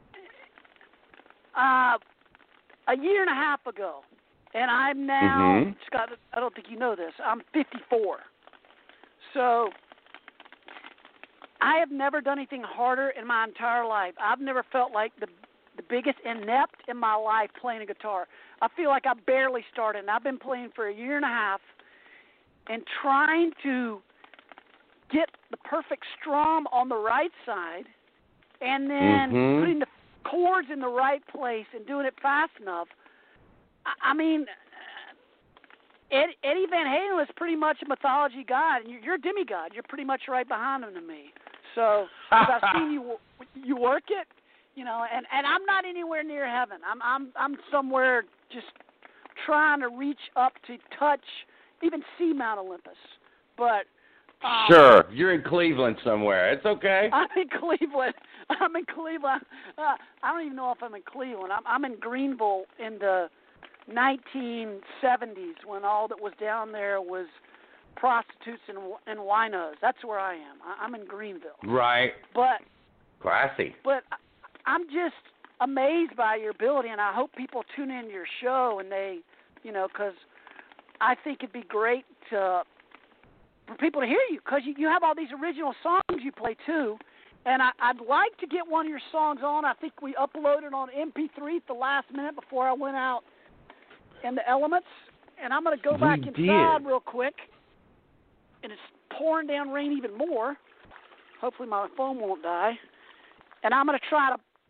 uh, a year and a half ago, and I'm now, mm-hmm. Scott, I don't think you know this, I'm fifty-four. So I have never done anything harder in my entire life. I've never felt like the the biggest inept in my life playing a guitar. I feel like I barely started, and I've been playing for a year and a half and trying to get the perfect strum on the right side and then mm-hmm. putting the chords in the right place and doing it fast enough. I, I mean, Ed, Eddie Van Halen is pretty much a mythology god, and you're, you're a demigod. You're pretty much right behind him to me. So I've seen you you work it, you know, and, and I'm not anywhere near heaven. I'm I'm I'm somewhere just trying to reach up to touch, even see Mount Olympus. But um, sure, you're in Cleveland somewhere. It's okay. I'm in Cleveland. I'm in Cleveland. Uh, I don't even know if I'm in Cleveland. I'm I'm in Greenville in the nineteen seventies when all that was down there was prostitutes and, and winos. That's where I am. I, I'm in Greenville. Right. But classy. But I'm just amazed by your ability, and I hope people tune in to your show and they, you know, because I think it'd be great to, for people to hear you, because you, you have all these original songs you play too, and I, I'd like to get one of your songs on. I think we uploaded on M P three at the last minute before I went out in the elements, and I'm going to go we back inside did. real quick, and it's pouring down rain even more. Hopefully my phone won't die. And I'm going to try to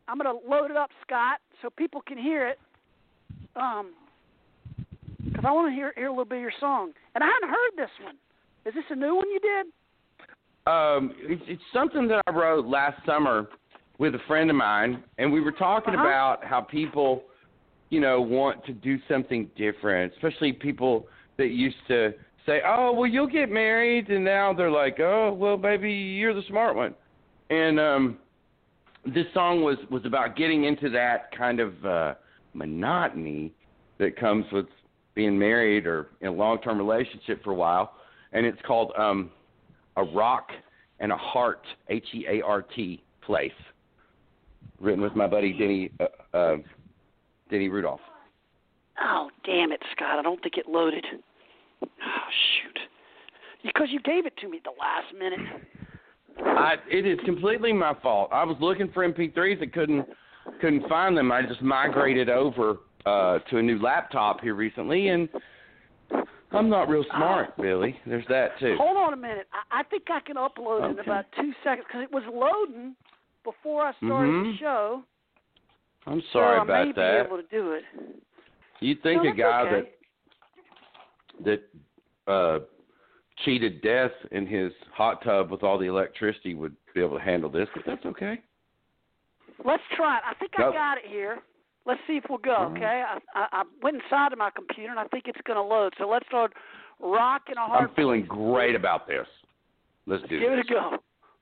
I'm gonna load it up, Scott, so people can hear it. Um, because I want to hear hear a little bit of your song, and I hadn't heard this one. Is this a new one you did? Um, it's, it's something that I wrote last summer with a friend of mine, and we were talking uh-huh. about how people, you know, want to do something different, especially people that used to say, oh, well, you'll get married, and now they're like, oh, well, baby, you're the smart one. And um, this song was, was about getting into that kind of uh, monotony that comes with being married or in a long-term relationship for a while, and it's called um, A Rock and a Heart, H E A R T, Place, written with my buddy Denny, uh, uh, Denny Rudolph. Oh, damn it, Scott. I don't think it loaded. Oh, shoot. Because you gave it to me at the last minute. I, it is completely my fault. I was looking for M P threes and couldn't couldn't find them. I just migrated over uh, to a new laptop here recently, and I'm not real smart, oh. Billy. There's that, too. Hold on a minute. I, I think I can upload okay. in about two seconds because it was loading before I started mm-hmm. the show. I'm sorry so about I may that. be able to do it. You'd think no, a guy okay. that that uh, cheated death in his hot tub with all the electricity would be able to handle this, but that's okay. Let's try it. I think nope. I got it here. Let's see if we'll go, mm-hmm. okay? I, I, I went inside of my computer, and I think it's going to load. So let's start rocking a hard. I'm feeling great about this. Let's do Give this. it a go.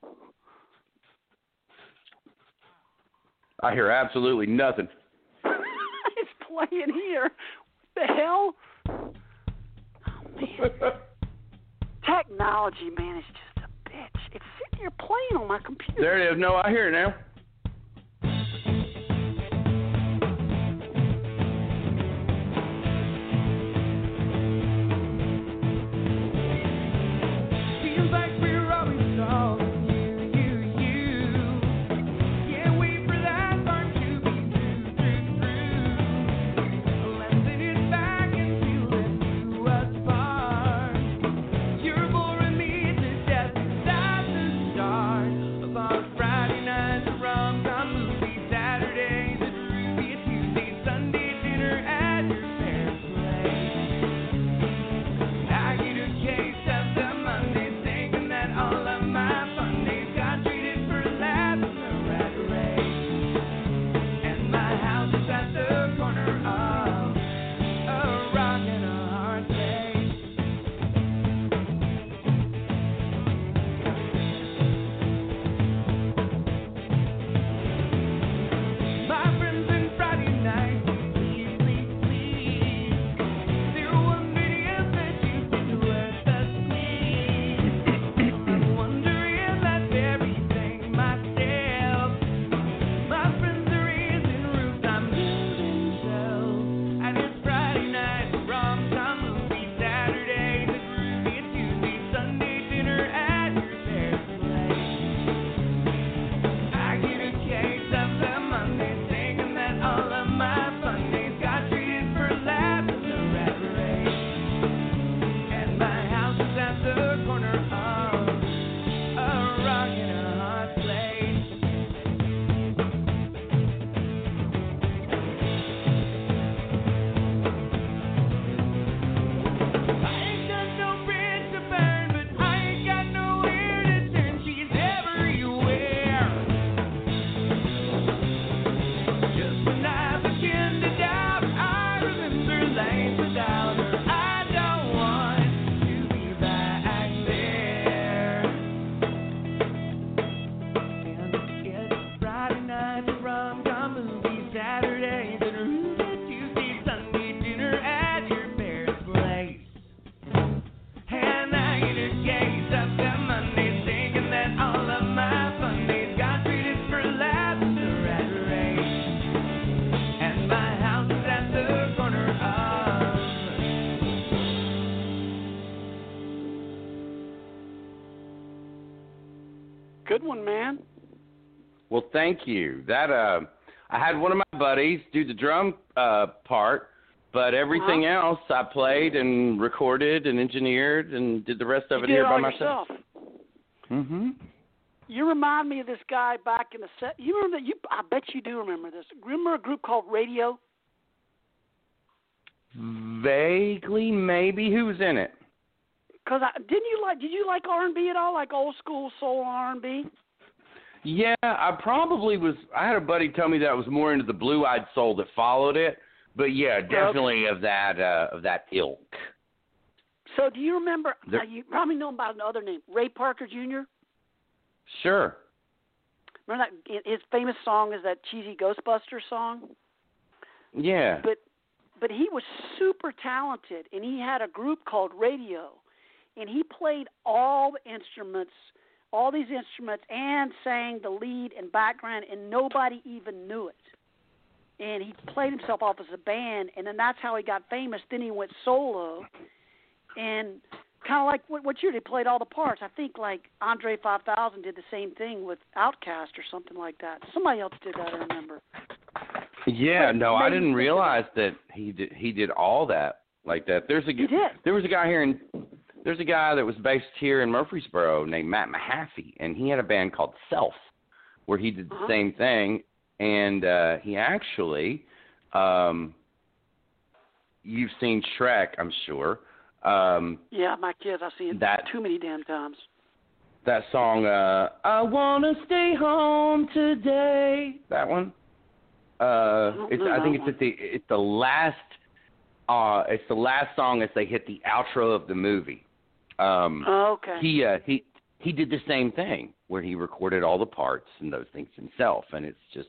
I hear absolutely nothing. It's playing here. What the hell? Oh, man. Technology, man, is just a bitch. It's sitting here playing on my computer. There it is. No, I hear it now. Good one, man. Well, thank you. That uh, I had one of my buddies do the drum uh, part, but everything uh-huh. else I played and recorded and engineered and did the rest of you it did here it by all myself. Yourself. Mm-hmm. You remind me of this guy back in the set. You remember that? You, I bet you do remember this. Remember a group called Radio? Vaguely, maybe. Who was in it? Cause I didn't you like? Did you like R and B at all? Like old school soul R and B? Yeah, I probably was. I had a buddy tell me that I was more into the blue-eyed soul that followed it. But yeah, definitely okay. of that uh, of that ilk. So do you remember? Uh, you probably know him by another name, Ray Parker Junior Sure. Remember that his famous song is that cheesy Ghostbusters song? Yeah. But but he was super talented, and he had a group called Radio, and he played all the instruments, all these instruments, and sang the lead and background, and nobody even knew it. And he played himself off as a band, and then that's how he got famous. Then he went solo, and kind of like what, what year they played all the parts. I think like Andre five thousand did the same thing with Outkast or something like that. Somebody else did that, I remember. Yeah, but no, I didn't realize that he did. He did all that like that. There's a he did. There was a guy here in. There's a guy that was based here in Murfreesboro named Matt Mahaffey, and he had a band called Self, where he did the uh-huh. same thing. And uh, he actually, um, you've seen Shrek, I'm sure. Um, yeah, my kids, I've seen that, it too many damn times. That song, uh, I want to stay home today. That one. Uh, I, it's, I think it's at the it's the last uh, it's the last song as they hit the outro of the movie. Um, oh, okay. He uh, he he did the same thing where he recorded all the parts and those things himself, and it's just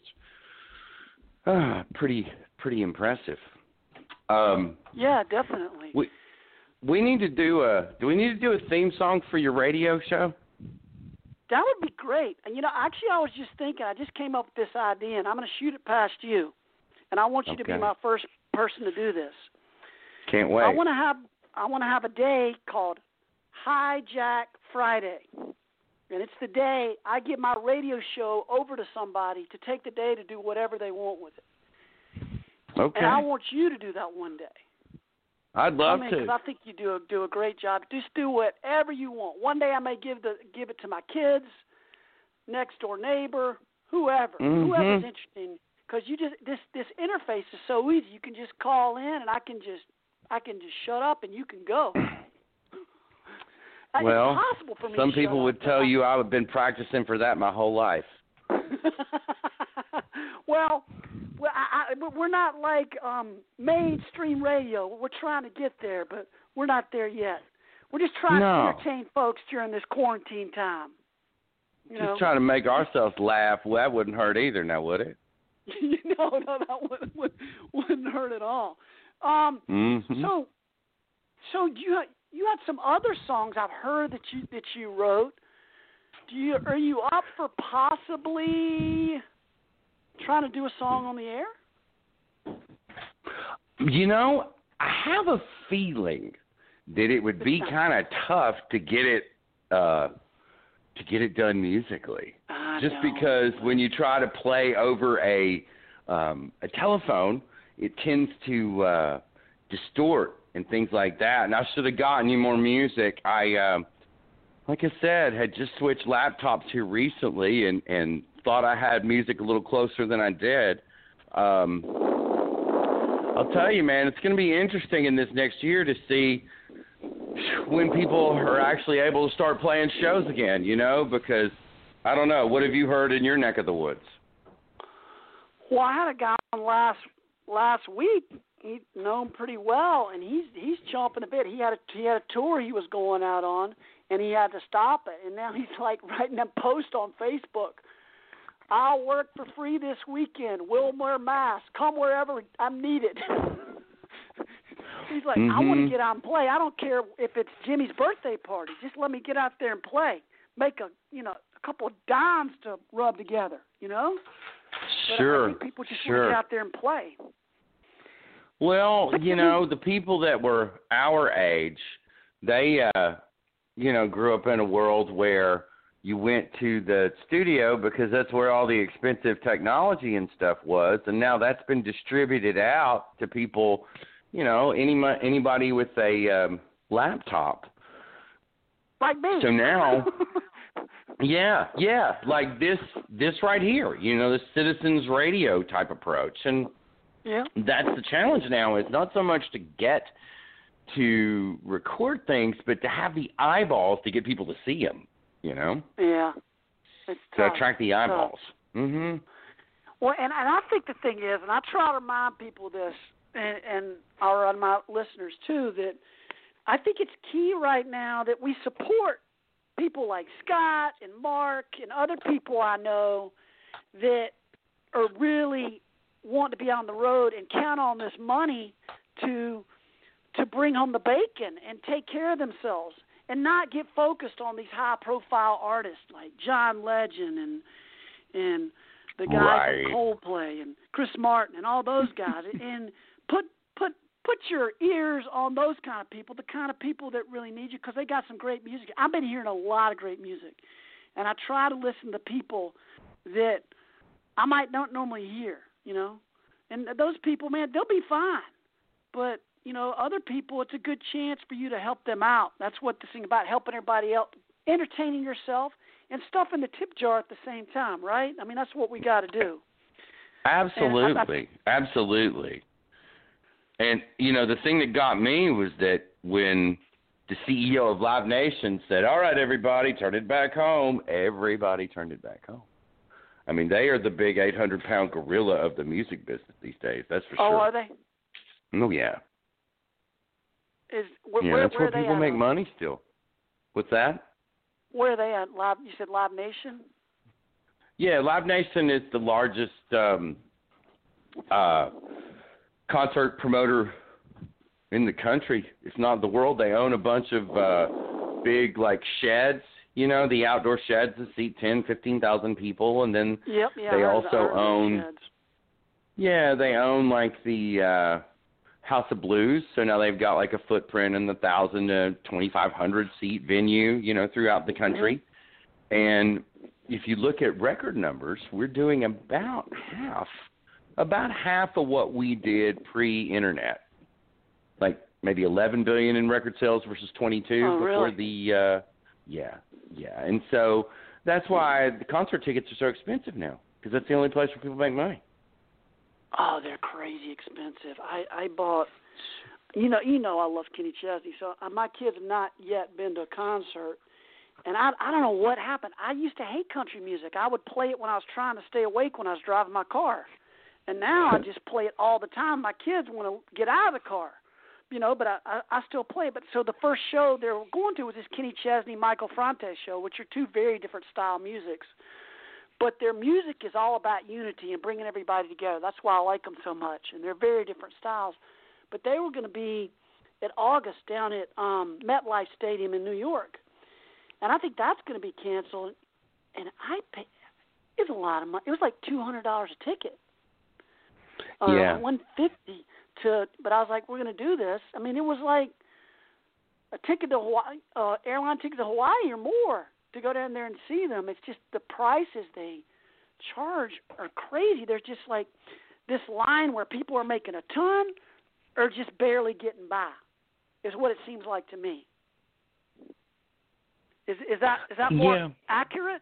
uh, pretty pretty impressive. Um, yeah, definitely. We we need to do a do we need to do a theme song for your radio show? That would be great. And, you know, actually I was just thinking, I just came up with this idea, and I'm going to shoot it past you. And I want you okay. to be my first person to do this. Can't wait. I want to have I want to have a day called Hijack Friday. And it's the day I give my radio show over to somebody to take the day to do whatever they want with it. Okay. And I want you to do that one day. I'd love I mean, to. Because I think you do a, do a great job. Just do whatever you want. One day I may give the give it to my kids, next door neighbor, whoever, mm-hmm. whoever's interesting. Because you just this this interface is so easy. You can just call in, and I can just I can just shut up, and you can go. Well, it's possible for me some to people shut would up, tell I, you I've been practicing for that my whole life. well. Well, I, I, we're not like um, mainstream radio. We're trying to get there, but we're not there yet. We're just trying no. to entertain folks during this quarantine time. You just know? trying to make ourselves laugh. Well, that wouldn't hurt either, now would it? no, no, that wouldn't, wouldn't, wouldn't hurt at all. Um, mm-hmm. So, so you you had some other songs I've heard that you that you wrote. Do you are you up for possibly trying to do a song on the air? You know, I have a feeling that it would be kind of tough to get it uh, to get it done musically. I Just know. because when you try to play over a um, a telephone, it tends to uh, distort and things like that. And I should have gotten you more music. I, uh, like I said, had just switched laptops here recently and, and thought I had music a little closer than I did. Um, I'll tell you, man, it's going to be interesting in this next year to see when people are actually able to start playing shows again, you know, because, I don't know, what have you heard in your neck of the woods? Well, I had a guy on last last week. He know him pretty well, and he's he's chomping a bit. He had a he had a tour he was going out on, and he had to stop it. And now he's like writing a post on Facebook. I'll work for free this weekend. Will wear masks. Come wherever I'm needed. He's like, mm-hmm. I want to get out and play. I don't care if it's Jimmy's birthday party. Just let me get out there and play. Make a you know a couple of dimes to rub together. You know. But sure. I think people just sure. want to get out there and play. Well, you know, the people that were our age, they, uh, you know, grew up in a world where you went to the studio because that's where all the expensive technology and stuff was, and now that's been distributed out to people, you know, any anybody with a um, laptop. like me. So now, yeah, yeah, like this, this right here, you know, the citizens radio type approach, and yeah, that's the challenge now. Is not so much to get to record things, but to have the eyeballs to get people to see them. You know. Yeah. It's to tough. attract the eyeballs. Mhm. Well, and, and I think the thing is, and I try to remind people this, and, and our my listeners too, that I think it's key right now that we support people like Scott and Mark and other people I know that are really want to be on the road and count on this money to to bring home the bacon and take care of themselves and not get focused on these high-profile artists like John Legend and and the guys right. from Coldplay and Chris Martin and all those guys, and put put put your ears on those kind of people, the kind of people that really need you, because they got some great music. I've been hearing a lot of great music, and I try to listen to people that I might not normally hear, you know. And those people, man, they'll be fine. But, you know, other people, it's a good chance for you to help them out. That's what this thing about, helping everybody else, entertaining yourself, and stuff in the tip jar at the same time, right? I mean, that's what we got to do. Absolutely. I, I, Absolutely. And, you know, the thing that got me was that when the C E O of Live Nation said, all right, everybody, turn it back home, everybody turned it back home. I mean, they are the big eight hundred pound gorilla of the music business these days, that's for oh, sure. Oh, are they? Oh, yeah. Is where, yeah, where, that's where where people at? make money still. What's that? Where are they at? Live? You said Live Nation? Yeah, Live Nation is the largest um, uh, concert promoter in the country, if not the world. They own a bunch of uh, big, like, sheds, you know, the outdoor sheds that seat ten, fifteen thousand people. And then yep, yeah, they I also heard, I heard own, sheds. yeah, they own, like, the uh, House of Blues. So now they've got, like, a footprint in the one thousand to twenty-five hundred seat venue, you know, throughout the country. Mm-hmm. And if you look at record numbers, we're doing about half, about half of what we did pre-internet. Like maybe eleven billion in record sales versus twenty-two oh, before really? the, uh, yeah, yeah. And so that's why the concert tickets are so expensive now, because that's the only place where people make money. Oh, they're crazy expensive. I, I bought, you know, you know, I love Kenny Chesney. So uh, my kids have not yet been to a concert, and I, I don't know what happened. I used to hate country music. I would play it when I was trying to stay awake when I was driving my car, and now I just play it all the time. My kids want to get out of the car, you know, but I, I, I still play it. But so the first show they were going to was this Kenny Chesney, Michael Franti show, which are two very different style musics. But their music is all about unity and bringing everybody together. That's why I like them so much. And they're very different styles. But they were going to be at August down at um, MetLife Stadium in New York. And I think that's going to be canceled. And I paid, it was a lot of money. It was like two hundred dollars a ticket. Uh, yeah. one hundred fifty dollars to, but I was like, we're going to do this. I mean, it was like a ticket to Hawaii, uh, airline ticket to Hawaii or more, to go down there and see them. It's just the prices they charge are crazy. There's just like this line where people are making a ton or just barely getting by is what it seems like to me. Is is that is that more yeah. accurate?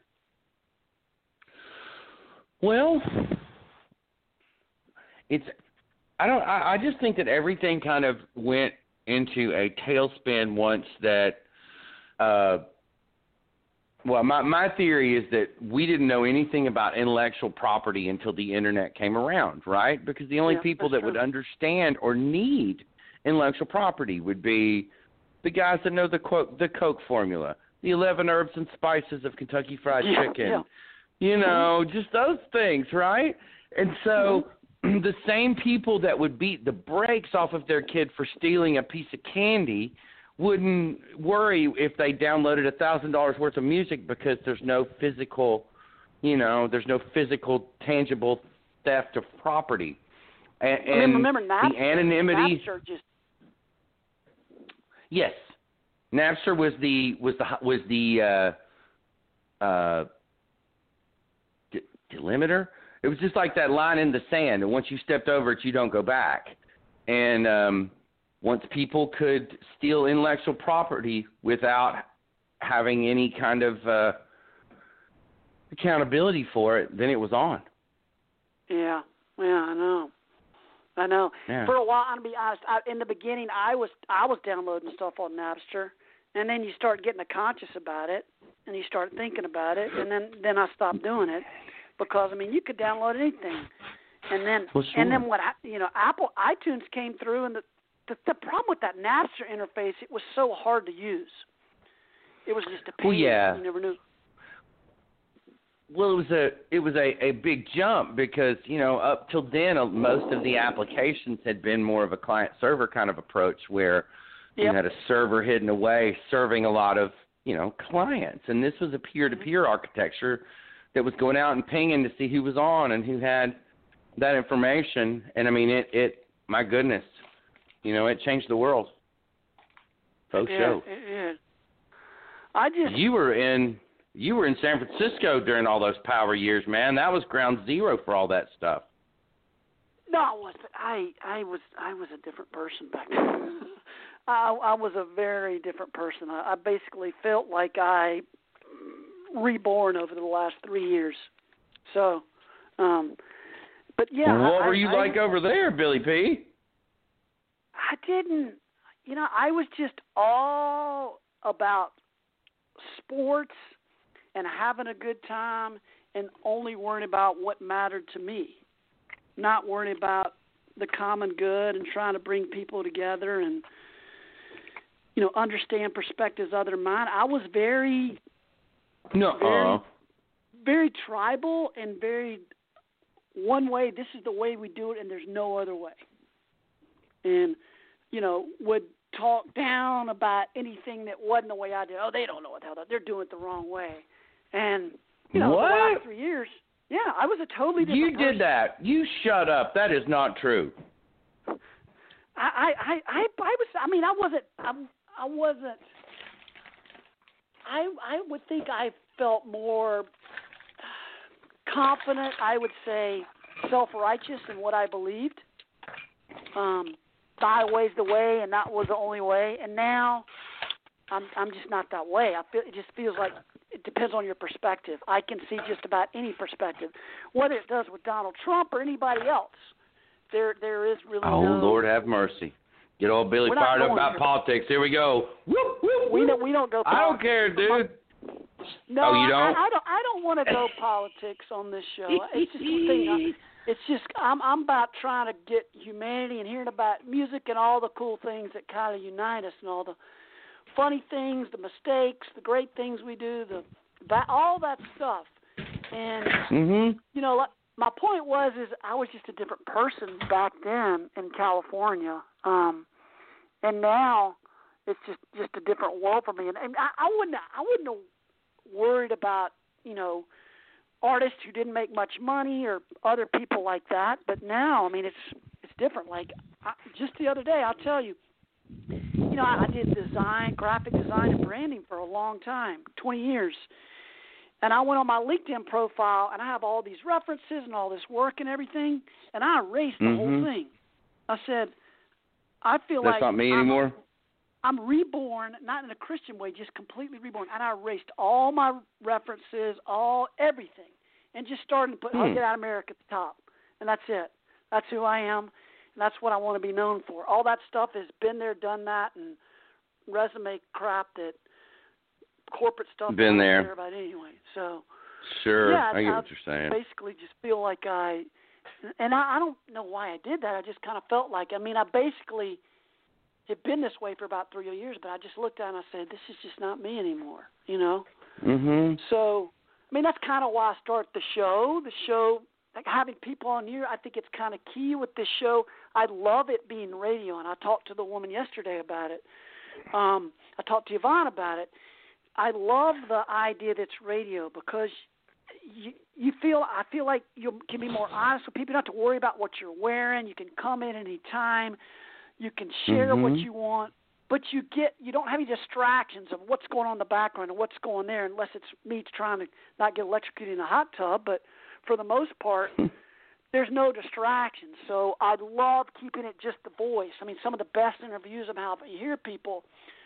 Well, it's I don't I, I just think that everything kind of went into a tailspin once that uh Well, my, my theory is that we didn't know anything about intellectual property until the internet came around, right? Because the only yeah, people that true. would understand or need intellectual property would be the guys that know the quote, the Coke formula, the eleven herbs and spices of Kentucky Fried yeah, Chicken, yeah. you know, just those things, right? And so mm-hmm. the same people that would beat the brakes off of their kid for stealing a piece of candy wouldn't worry if they downloaded a thousand dollars worth of music because there's no physical, you know, there's no physical, tangible theft of property. And, I mean, remember Napster, the anonymity. Napster just. Yes, Napster was the was the was the uh, uh, de- delimiter. It was just like that line in the sand, and once you stepped over it, you don't go back. And um, once people could steal intellectual property without having any kind of uh, accountability for it, then it was on. Yeah, yeah, I know. I know. Yeah. For a while, I'm gonna be honest. I, in the beginning, I was I was downloading stuff on Napster, and then you start getting conscious about it, and you start thinking about it, and then then I stopped doing it because I mean you could download anything, and then well, sure. and then what you know Apple iTunes came through, and the, the the problem with that Napster interface, it was so hard to use. It was just a pain. Well, yeah. You never knew. Well, it was a it was a, a big jump because, you know, up till then, uh, most of the applications had been more of a client-server kind of approach where yep. you had a server hidden away serving a lot of, you know, clients. And this was a peer-to-peer architecture that was going out and pinging to see who was on and who had that information. And, I mean, it, it my goodness, you know, it changed the world. Faux yeah, show. Yeah. I just... You were in... You were in San Francisco during all those power years, man. That was ground zero for all that stuff. No, I was. I I was I was a different person back then. I I was a very different person. I, I basically felt like I reborn over the last three years. So, um, but yeah. Well, what I, were you I, like I, over there, Billy P? I didn't. You know, I was just all about sports and having a good time and only worrying about what mattered to me, not worrying about the common good and trying to bring people together and, you know, understand perspectives other than mine. I was very, no, very, very tribal and very one way, this is the way we do it and there's no other way. And, you know, would talk down about anything that wasn't the way I did. Oh, they don't know what the hell they're doing it the wrong way. And, you know, what? the last three years, yeah, I was a totally different You person. did that. You shut up. That is not true. I, I, I, I, I was, I mean, I wasn't, I, I wasn't, I, I would think I felt more confident, I would say, self-righteous in what I believed. Um, thy way's the way, and that was the only way. And now, I'm, I'm just not that way. I feel it just feels like it depends on your perspective. I can see just about any perspective, whether it does with Donald Trump or anybody else. There, there is really oh, no. Lord have mercy. Get old Billy fired up about here. Politics. Here we go. Whoop, whoop, we don't. We don't go. Politics. I don't care, dude. No, oh, you don't? I, I don't. I don't want to go politics on this show. It's just the thing. It's just I'm. I'm about trying to get humanity and hearing about music and all the cool things that kind of unite us and all the funny things, the mistakes, the great things we do, the that all that stuff. And mm-hmm. you know, my point was is I was just a different person back then in California, um, and now it's just, just a different world for me. And, and I, I wouldn't I wouldn't have worried about you know artists who didn't make much money or other people like that. But now, I mean, it's it's different. Like I, just the other day, I'll tell you. You know, I did design, graphic design, and branding for a long time, twenty years. And I went on my LinkedIn profile, and I have all these references and all this work and everything, and I erased the mm-hmm. whole thing. I said, I feel That's like not me I'm, anymore? I'm reborn, not in a Christian way, just completely reborn. And I erased all my references, all everything, and just started to put, hmm. I'll get out of America at the top. And that's it. That's who I am. And that's what I want to be known for. All that stuff has been there, done that, and resume crap that corporate stuff been there. I don't care about anyway. So sure, yeah, I get I what you're saying. Basically, just feel like I, and I, I don't know why I did that. I just kind of felt like. I mean, I basically had been this way for about three years, but I just looked at it and I said, "This is just not me anymore." You know. Mhm. So, I mean, that's kind of why I started the show. The show. Like having people on here, I think it's kind of key with this show. I love it being radio, and I talked to the woman yesterday about it. Um, I talked to Yvonne about it. I love the idea that it's radio because you you feel I feel like you can be more honest with people. You don't have to worry about what you're wearing. You can come in any time. You can share mm-hmm. what you want, but you get you don't have any distractions of what's going on in the background and what's going there, unless it's me trying to not get electrocuted in a hot tub, but for the most part, there's no distractions. So I love keeping it just the voice. I mean, some of the best interviews about you hear people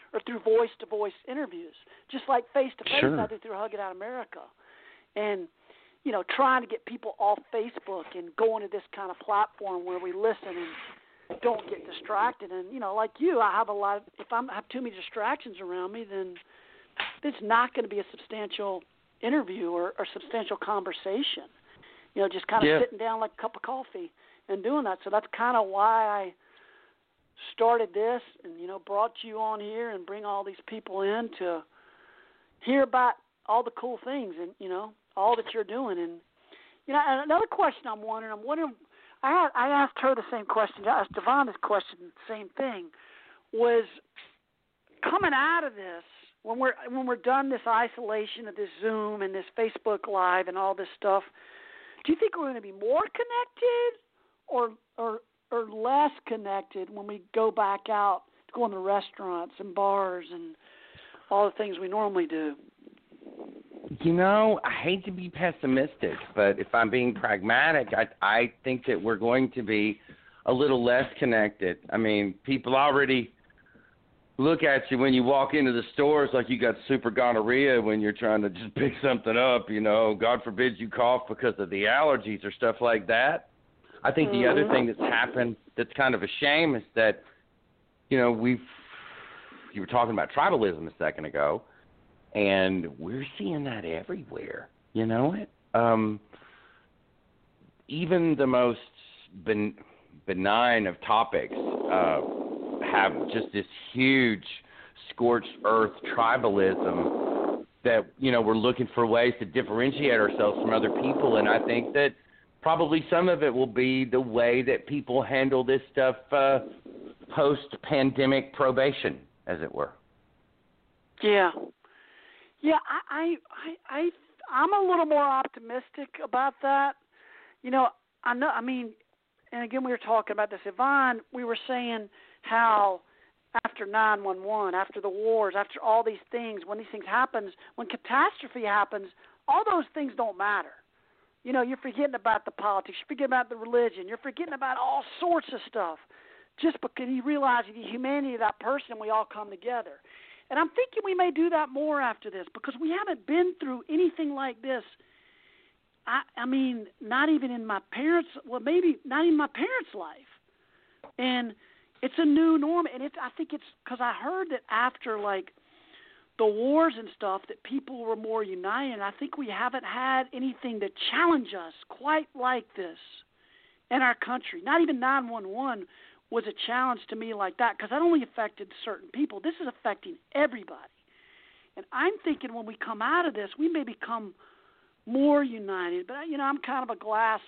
or through voice-to-voice interviews, just like face-to-face Sure. I do through Hug It Out America. And, you know, trying to get people off Facebook and going to this kind of platform where we listen and don't get distracted. And, you know, like you, I have a lot of, if I have too many distractions around me, then it's not going to be a substantial interview or, or substantial conversation. You know, just kind of yeah. sitting down like a cup of coffee and doing that. So that's kind of why I started this and, you know, brought you on here and bring all these people in to hear about all the cool things and, you know, all that you're doing. And, you know, and another question I'm wondering, I'm wondering, I, had, I asked her the same question, I asked Devon this question, same thing, was coming out of this, when we're when we're done this isolation of this Zoom and this Facebook Live and all this stuff, do you think we're going to be more connected or or or less connected when we go back out to go in the restaurants and bars and all the things we normally do? You know, I hate to be pessimistic, but if I'm being pragmatic, I I think that we're going to be a little less connected. I mean, people already look at you when you walk into the stores like you got super gonorrhea when you're trying to just pick something up, you know. God forbid you cough because of the allergies or stuff like that. I think the other thing that's happened that's kind of a shame is that, you know, we've, you were talking about tribalism a second ago, and we're seeing that everywhere, you know it? Um, even the most ben, benign of topics uh, have just this huge scorched earth tribalism that, you know, we're looking for ways to differentiate ourselves from other people. And I think that probably some of it will be the way that people handle this stuff uh, post-pandemic probation, as it were. Yeah. Yeah, I, I, I, I'm a little more optimistic about that. You know, I know, I mean, and again, we were talking about this, Yvonne, we were saying how after nine one one, after the wars, after all these things, when these things happen, when catastrophe happens, all those things don't matter. You know, you're forgetting about the politics, you're forgetting about the religion, you're forgetting about all sorts of stuff just because you realize the humanity of that person and we all come together. And I'm thinking we may do that more after this because we haven't been through anything like this. I, I mean, not even in my parents' well, maybe not in my parents' life. And it's a new norm, and it's. I think it's because I heard that after, like, the wars and stuff, that people were more united, and I think we haven't had anything to challenge us quite like this in our country. Not even nine one one was a challenge to me like that because that only affected certain people. This is affecting everybody. And I'm thinking when we come out of this, we may become more united. But, you know, I'm kind of a glass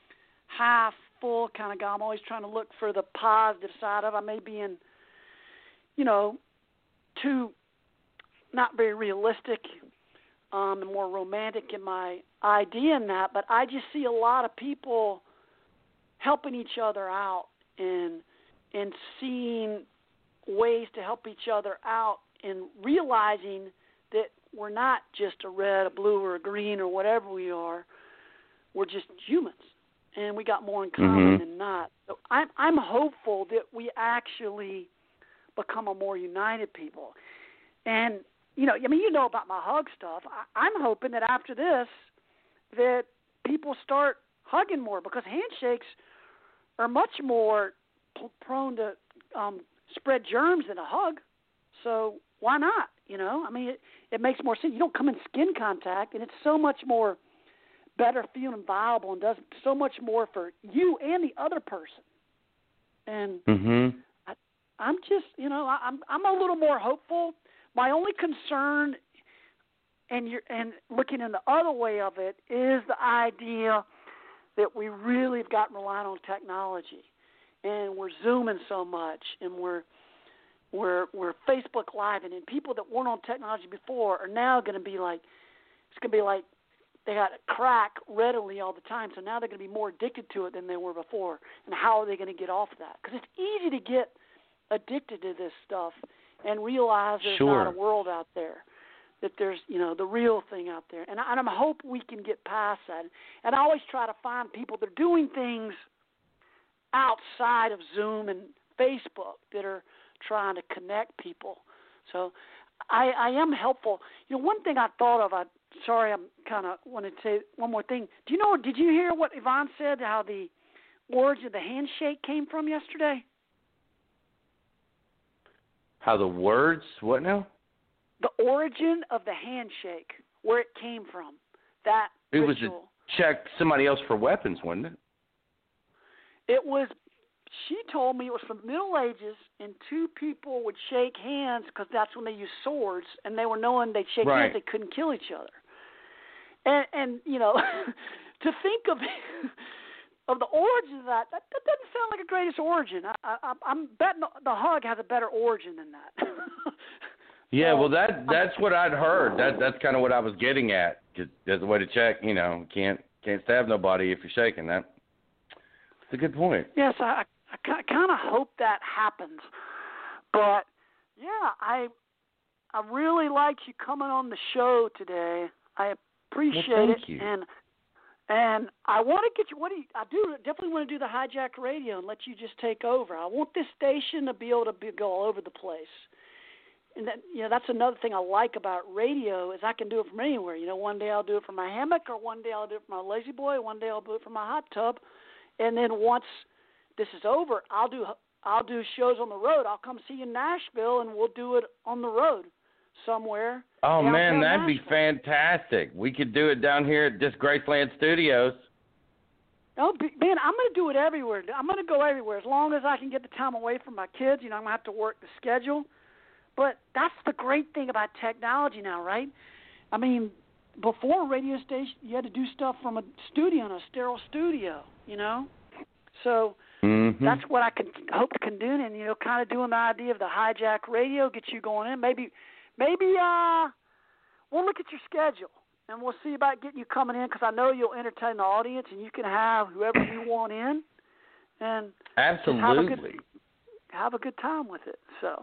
half full kind of guy. I'm always trying to look for the positive side of it. I may be in, you know, too not very realistic um, and more romantic in my idea in that, but I just see a lot of people helping each other out and and seeing ways to help each other out and realizing that we're not just a red, a blue, or a green, or whatever we are. We're just humans, and we got more in common Mm-hmm. than not. So I'm, I'm hopeful that we actually become a more united people. And, you know, I mean, you know about my hug stuff. I, I'm hoping that after this that people start hugging more because handshakes are much more p- prone to um, spread germs than a hug. So why not? You know, I mean, it, it makes more sense. You don't come in skin contact, and it's so much more better feeling viable and does so much more for you and the other person. And Mm-hmm. I, I'm just, you know, I, I'm I'm a little more hopeful. My only concern, and you're, and looking in the other way of it, is the idea that we really have gotten reliant on technology, and we're Zooming so much, and we're we're we're Facebook Live, and people that weren't on technology before are now going to be like, it's going to be like they got crack readily all the time, so now they're going to be more addicted to it than they were before. And how are they going to get off of that? Because it's easy to get addicted to this stuff and realize there's Sure. not a world out there, that there's, you know, the real thing out there. And I, and I hope we can get past that. And I always try to find people that are doing things outside of Zoom and Facebook that are trying to connect people. So I, I am helpful. You know, one thing I thought of, I sorry, I'm kind of wanted to say one more thing. Do you know, did you hear what Yvonne said, how the origin of the handshake came from yesterday? How the words, what now? The origin of the handshake, where it came from, that It ritual. was to check somebody else for weapons, wasn't it? It was, she told me it was from the Middle Ages, and two people would shake hands because that's when they used swords, and they were knowing they'd shake Right. hands, they couldn't kill each other. And, and you know, to think of of the origin of that, that, that doesn't sound like a greatest origin. I, I, I'm betting the, the hug has a better origin than that. Yeah, so, well, that that's what I'd heard. That that's kind of what I was getting at. Just as a way to check, you know, can't can't stab nobody if you're shaking. That it's a good point. Yes, I, I kind of hope that happens. But yeah, I I really liked you coming on the show today. I appreciate well, thank it, you. and and I want to get you. What do you? I do definitely want to do the hijack radio and let you just take over. I want this station to be able to be, go all over the place. And that, you know, that's another thing I like about radio is I can do it from anywhere. You know, one day I'll do it from my hammock, or one day I'll do it from my lazy boy, one day I'll do it from my hot tub, and then once this is over, I'll do I'll do shows on the road. I'll come see you in Nashville, and we'll do it on the road somewhere. Oh man, downtown that'd be Nashville. fantastic. We could do it down here at this Graceland Studios. Oh, man, I'm going to do it everywhere. I'm going to go everywhere as long as I can get the time away from my kids. You know, I'm going to have to work the schedule. But that's the great thing about technology now, right? I mean, before a radio station, you had to do stuff from a studio, in a sterile studio, you know? So Mm-hmm. that's what I can hope to can do, and, you know, kind of doing the idea of the hijack radio, get you going in. Maybe, maybe uh, we'll look at your schedule, and we'll see about getting you coming in, because I know you'll entertain the audience, and you can have whoever you want in. And Absolutely. have a good, have a good time with it, so.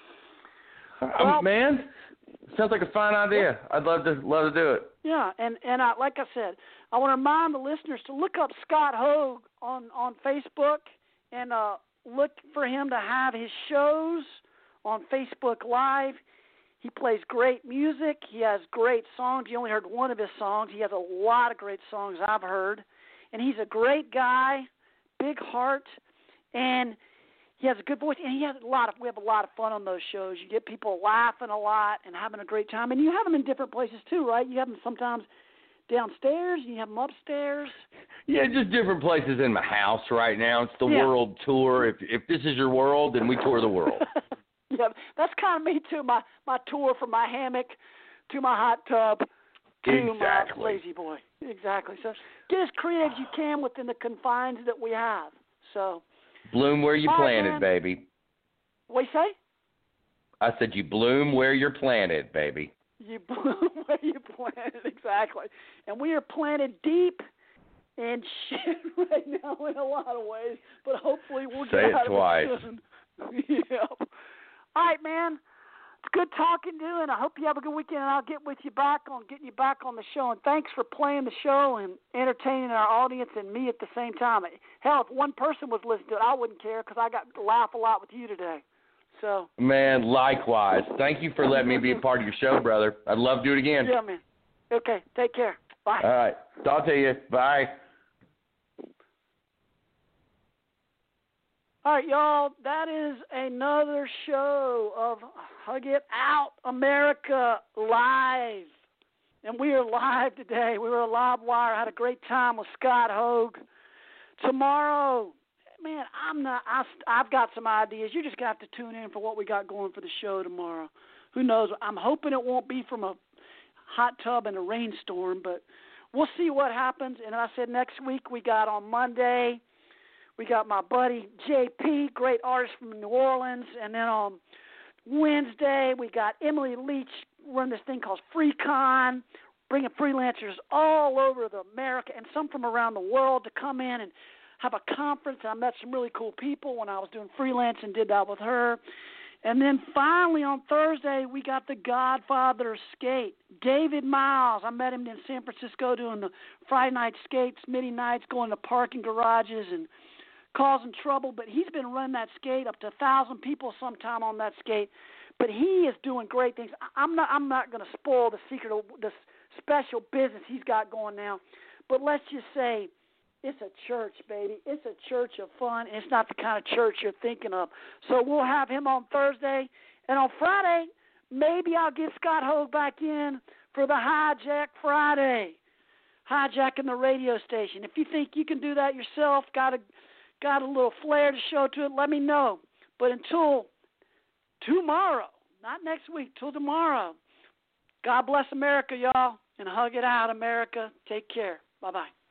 Um, Well, man, sounds like a fine idea. I'd love to love to do it. Yeah, and and I, like I said, I want to remind the listeners to look up Scott Hogue on on Facebook and uh, look for him to have his shows on Facebook Live. He plays great music. He has great songs. You only heard one of his songs. He has a lot of great songs I've heard, and he's a great guy, big heart, and he has a good voice, and he has a lot of. We have a lot of fun on those shows. You get people laughing a lot and having a great time, and you have them in different places too, right? You have them sometimes downstairs, and you have them upstairs. Yeah, just different places in my house right now. It's the Yeah. world tour. If if this is your world, then we tour the world. Yeah, that's kind of me too. My my tour from my hammock to my hot tub to Exactly. my lazy boy. Exactly. So get as creative as you can within the confines that we have. So. Bloom where you All right, planted, man. baby. What you say? I said you bloom where you're planted, baby. You bloom where you planted, exactly. And we are planted deep in shit right now in a lot of ways, but hopefully we'll Say get it out twice. of it soon. Yep. All right, man. It's good talking to you, and I hope you have a good weekend, and I'll get with you back on getting you back on the show. And thanks for playing the show and entertaining our audience and me at the same time. Hell, if one person was listening to it, I wouldn't care because I got to laugh a lot with you today. So. Man, likewise. Thank you for letting me be a part of your show, brother. I'd love to do it again. Yeah, man. Okay, take care. Bye. All right. Talk to you. Bye. All right, y'all, that is another show of Hug It Out America Live. And we are live today. We were a live wire. Had a great time with Scott Hogue. Tomorrow, man, I'm not, I, I've got some ideas. You're just going to have to tune in for what we got going for the show tomorrow. Who knows? I'm hoping it won't be from a hot tub and a rainstorm, but we'll see what happens. And I said next week we got on Monday, we got my buddy J P, great artist from New Orleans. And then on Wednesday, we got Emily Leach running this thing called FreeCon, bringing freelancers all over the America and some from around the world to come in and have a conference. I met some really cool people when I was doing freelance and did that with her. And then finally on Thursday, we got the Godfather of Skate, David Miles. I met him in San Francisco doing the Friday night skates, many nights, going to parking garages and causing trouble. But he's been running that skate up to one thousand people sometime on that skate. but he is doing great things. I'm not I'm not going to spoil the secret of the special business he's got going now, but let's just say it's a church, baby. It's a church of fun, and it's not the kind of church you're thinking of. So we'll have him on Thursday, and on Friday, maybe I'll get Scott Hogue back in for the Hijack Friday, hijacking the radio station. If you think you can do that yourself, got a got a little flair to show to it, let me know. But until tomorrow, not next week, till tomorrow, God bless America, y'all, and hug it out, America. Take care. Bye-bye.